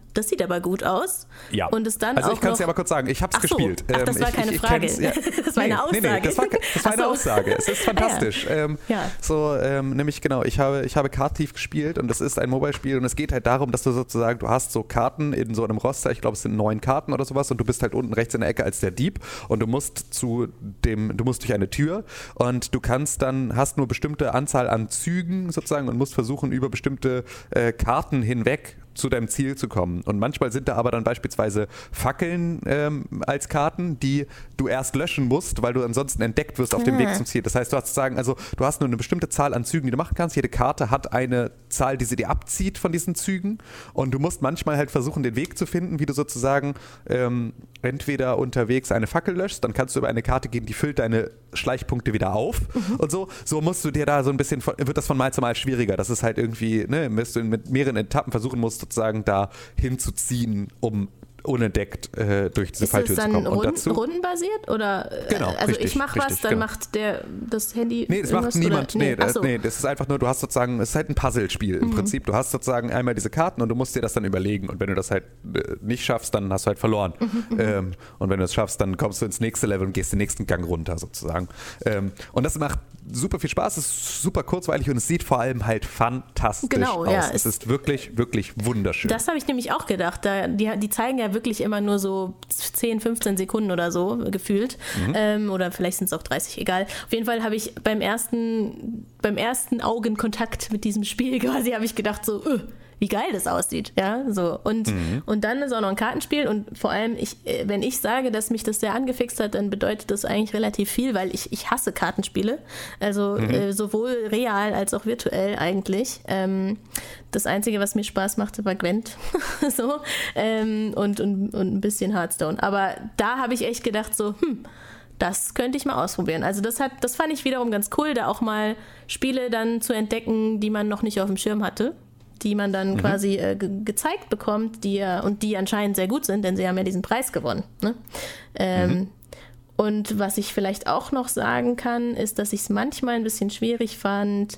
das sieht aber gut aus. Ja, und es dann also auch ich kann es noch ja mal kurz sagen, ich habe es Ach so. gespielt. Ach, das war ich, keine ich, ich Frage, ja. das war eine nee, Aussage. Nee, nee, das war, das war eine so. Aussage, es ist fantastisch. Ah, ja. Ähm, ja. So, ähm, nämlich genau, ich habe, ich habe Card Thief gespielt und das ist ein Mobile-Spiel und es geht halt darum, dass du sozusagen, du hast so Karten in so einem Roster, ich glaube es sind neun Karten oder sowas und du bist halt unten rechts in der Ecke als der Dieb und du musst zu dem, du musst durch eine Tür und du kannst dann, hast nur bestimmte Anzahl an Zügen sozusagen und musst versuchen, über bestimmte äh, Karten hinweg zu deinem Ziel zu kommen. Und manchmal sind da aber dann beispielsweise Fackeln ähm, als Karten, die du erst löschen musst, weil du ansonsten entdeckt wirst auf dem Weg zum Ziel. Das heißt, du hast zu sagen, also du hast nur eine bestimmte Zahl an Zügen, die du machen kannst. Jede Karte hat eine Zahl, die sie dir abzieht von diesen Zügen. Und du musst manchmal halt versuchen, den Weg zu finden, wie du sozusagen ähm, entweder unterwegs eine Fackel löschst, dann kannst du über eine Karte gehen, die füllt deine Schleichpunkte wieder auf. Mhm. Und so, so musst du dir da so ein bisschen, wird das von Mal zu Mal schwieriger. Das ist halt irgendwie, ne, dass du mit mehreren Etappen versuchen musst, sozusagen da hinzuziehen, um unentdeckt äh, durch diese Falltür zu kommen. Ist das dann und Runden, dazu, rundenbasiert? Oder, genau, also richtig, ich mache was, dann genau. macht der das Handy Nee, das macht niemand. Oder? Nee, Nee, das, nee, das ist einfach nur, du hast sozusagen, es ist halt ein Puzzlespiel im mhm. Prinzip. Du hast sozusagen einmal diese Karten und du musst dir das dann überlegen. Und wenn du das halt äh, nicht schaffst, dann hast du halt verloren. Mhm, ähm, und wenn du es schaffst, dann kommst du ins nächste Level und gehst den nächsten Gang runter sozusagen. Ähm, und das macht super viel Spaß, es ist super kurzweilig und es sieht vor allem halt fantastisch genau, aus. Ja, es ist wirklich, wirklich wunderschön. Das habe ich nämlich auch gedacht. Da, die, die zeigen ja wirklich immer nur so zehn, fünfzehn Sekunden oder so gefühlt. Mhm. Ähm, oder vielleicht sind es auch dreißig, egal. Auf jeden Fall habe ich beim ersten, beim ersten Augenkontakt mit diesem Spiel quasi, habe ich gedacht so, öh, wie geil das aussieht, ja, so. Und, mhm. und dann ist auch noch ein Kartenspiel und vor allem, ich, wenn ich sage, dass mich das sehr angefixt hat, dann bedeutet das eigentlich relativ viel, weil ich, ich hasse Kartenspiele, also mhm. äh, sowohl real als auch virtuell eigentlich. Ähm, das Einzige, was mir Spaß machte, war Gwent, so, ähm, und, und, und ein bisschen Hearthstone. Aber da habe ich echt gedacht so, hm, das könnte ich mal ausprobieren. Also das hat, das fand ich wiederum ganz cool, da auch mal Spiele dann zu entdecken, die man noch nicht auf dem Schirm hatte, die man dann mhm. quasi äh, ge- gezeigt bekommt, die ja, und die anscheinend sehr gut sind, denn sie haben ja diesen Preis gewonnen. Ne? Ähm, mhm. Und was ich vielleicht auch noch sagen kann, ist, dass ich es manchmal ein bisschen schwierig fand,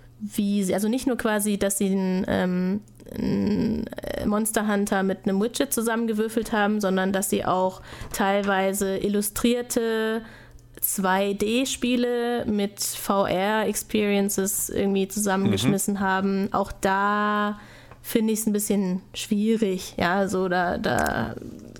wie sie, also nicht nur quasi, dass sie einen, ähm, einen Monster Hunter mit einem Widget zusammengewürfelt haben, sondern dass sie auch teilweise illustrierte zwei D-Spiele mit V R-Experiences irgendwie zusammengeschmissen mhm. haben. Auch da finde ich es ein bisschen schwierig. Ja, so da, da.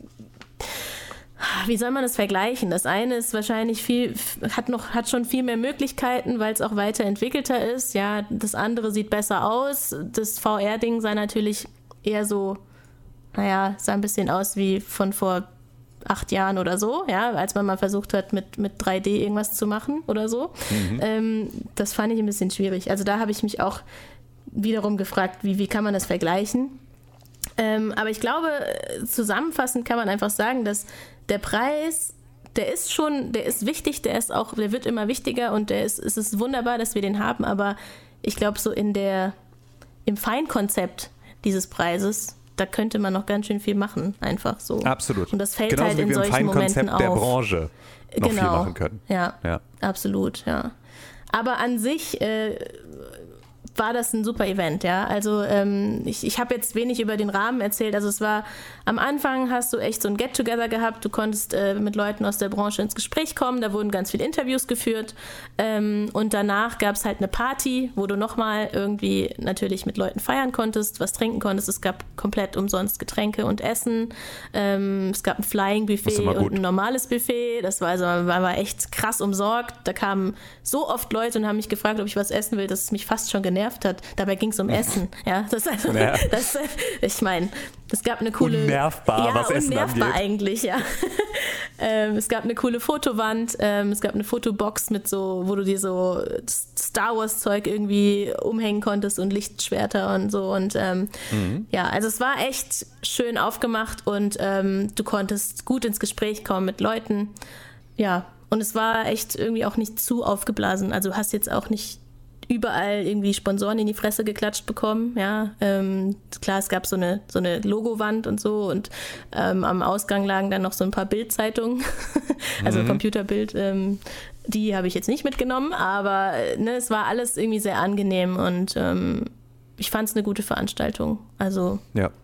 Wie soll man das vergleichen? Das eine ist wahrscheinlich viel, hat noch, hat schon viel mehr Möglichkeiten, weil es auch weiterentwickelter ist. Ja, das andere sieht besser aus. Das V R-Ding sah natürlich eher so, naja, sah ein bisschen aus wie von vor acht Jahren oder so, ja, als man mal versucht hat, mit, mit drei D irgendwas zu machen oder so. Mhm. Ähm, das fand ich ein bisschen schwierig. Also da habe ich mich auch wiederum gefragt, wie, wie kann man das vergleichen? Ähm, aber ich glaube, zusammenfassend kann man einfach sagen, dass der Preis, der ist schon, der ist wichtig, der ist auch, der wird immer wichtiger und der ist, es ist wunderbar, dass wir den haben, aber ich glaube, so in der, im Feinkonzept dieses Preises, da könnte man noch ganz schön viel machen, einfach so. Absolut. Und das fällt Genauso halt wie in wir im solchen Momenten Feinkonzept auf. der Branche noch genau. viel machen können. Ja, ja. absolut, ja. Aber an sich äh, war das ein super Event, ja. Also ähm, ich, ich habe jetzt wenig über den Rahmen erzählt. Also es war, am Anfang hast du echt so ein Get-Together gehabt. Du konntest äh, mit Leuten aus der Branche ins Gespräch kommen. Da wurden ganz viele Interviews geführt. Ähm, und danach gab es halt eine Party, wo du nochmal irgendwie natürlich mit Leuten feiern konntest, was trinken konntest. Es gab komplett umsonst Getränke und Essen. Ähm, es gab ein Flying-Buffet und ein normales Buffet. Das war also, man war echt krass umsorgt. Da kamen so oft Leute und haben mich gefragt, ob ich was essen will, dass es mich fast schon genervt hat. Dabei ging es um Essen. Ja, das also, ja. Das, ich meine, es gab eine coole... Unnervbar, ja, was Essen unnervbar angeht. eigentlich, ja. ähm, es gab eine coole Fotowand, ähm, es gab eine Fotobox mit so, wo du dir so Star Wars Zeug irgendwie umhängen konntest und Lichtschwerter und so und ähm, mhm. ja, also es war echt schön aufgemacht und ähm, du konntest gut ins Gespräch kommen mit Leuten, ja, und es war echt irgendwie auch nicht zu aufgeblasen, also du hast jetzt auch nicht überall irgendwie Sponsoren in die Fresse geklatscht bekommen, ja, ähm, klar, es gab so eine, so eine Logowand und so und ähm, am Ausgang lagen dann noch so ein paar Bildzeitungen, also mhm. Computerbild, ähm, die habe ich jetzt nicht mitgenommen, aber ne, es war alles irgendwie sehr angenehm und ähm, ich fand es eine gute Veranstaltung, also ja.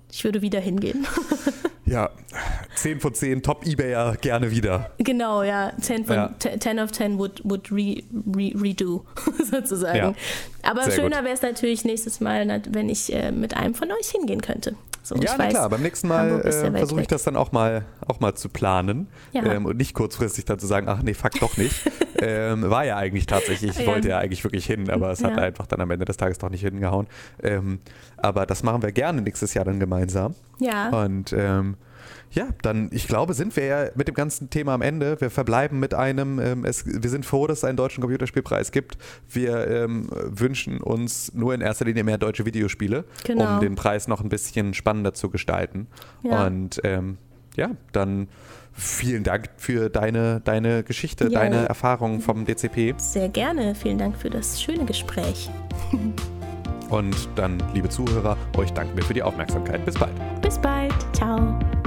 Ich würde wieder hingehen. Ja, zehn von zehn, Top-Ebayer, gerne wieder. Genau, ja. zehn von Ja. zehn of zehn would, would re, re, redo, sozusagen. Ja, Aber sehr schöner gut. wäre es natürlich nächstes Mal, wenn ich äh, mit einem von euch hingehen könnte. So, Ja, ich na weiß, klar, beim nächsten Mal Hamburg ist sehr äh, weit versuche ich weg. das dann auch mal, auch mal zu planen Ja. ähm, und nicht kurzfristig dann zu sagen, ach nee, fuck doch nicht. ähm, war ja eigentlich tatsächlich, ich Ja. wollte ja eigentlich wirklich hin, aber es hat Ja. einfach dann am Ende des Tages doch nicht hingehauen. Ähm, aber das machen wir gerne nächstes Jahr dann gemeinsam. Ja. Und ähm, ja, dann, ich glaube, sind wir ja mit dem ganzen Thema am Ende. Wir verbleiben mit einem, ähm, es, wir sind froh, dass es einen deutschen Computerspielpreis gibt. Wir ähm, wünschen uns nur in erster Linie mehr deutsche Videospiele, Genau. um den Preis noch ein bisschen spannender zu gestalten. Ja. Und ähm, ja, dann vielen Dank für deine, deine Geschichte, Ja. deine Erfahrungen vom D C P. Sehr gerne. Vielen Dank für das schöne Gespräch. Und dann, liebe Zuhörer, euch danken wir für die Aufmerksamkeit. Bis bald. Bis bald. Ciao.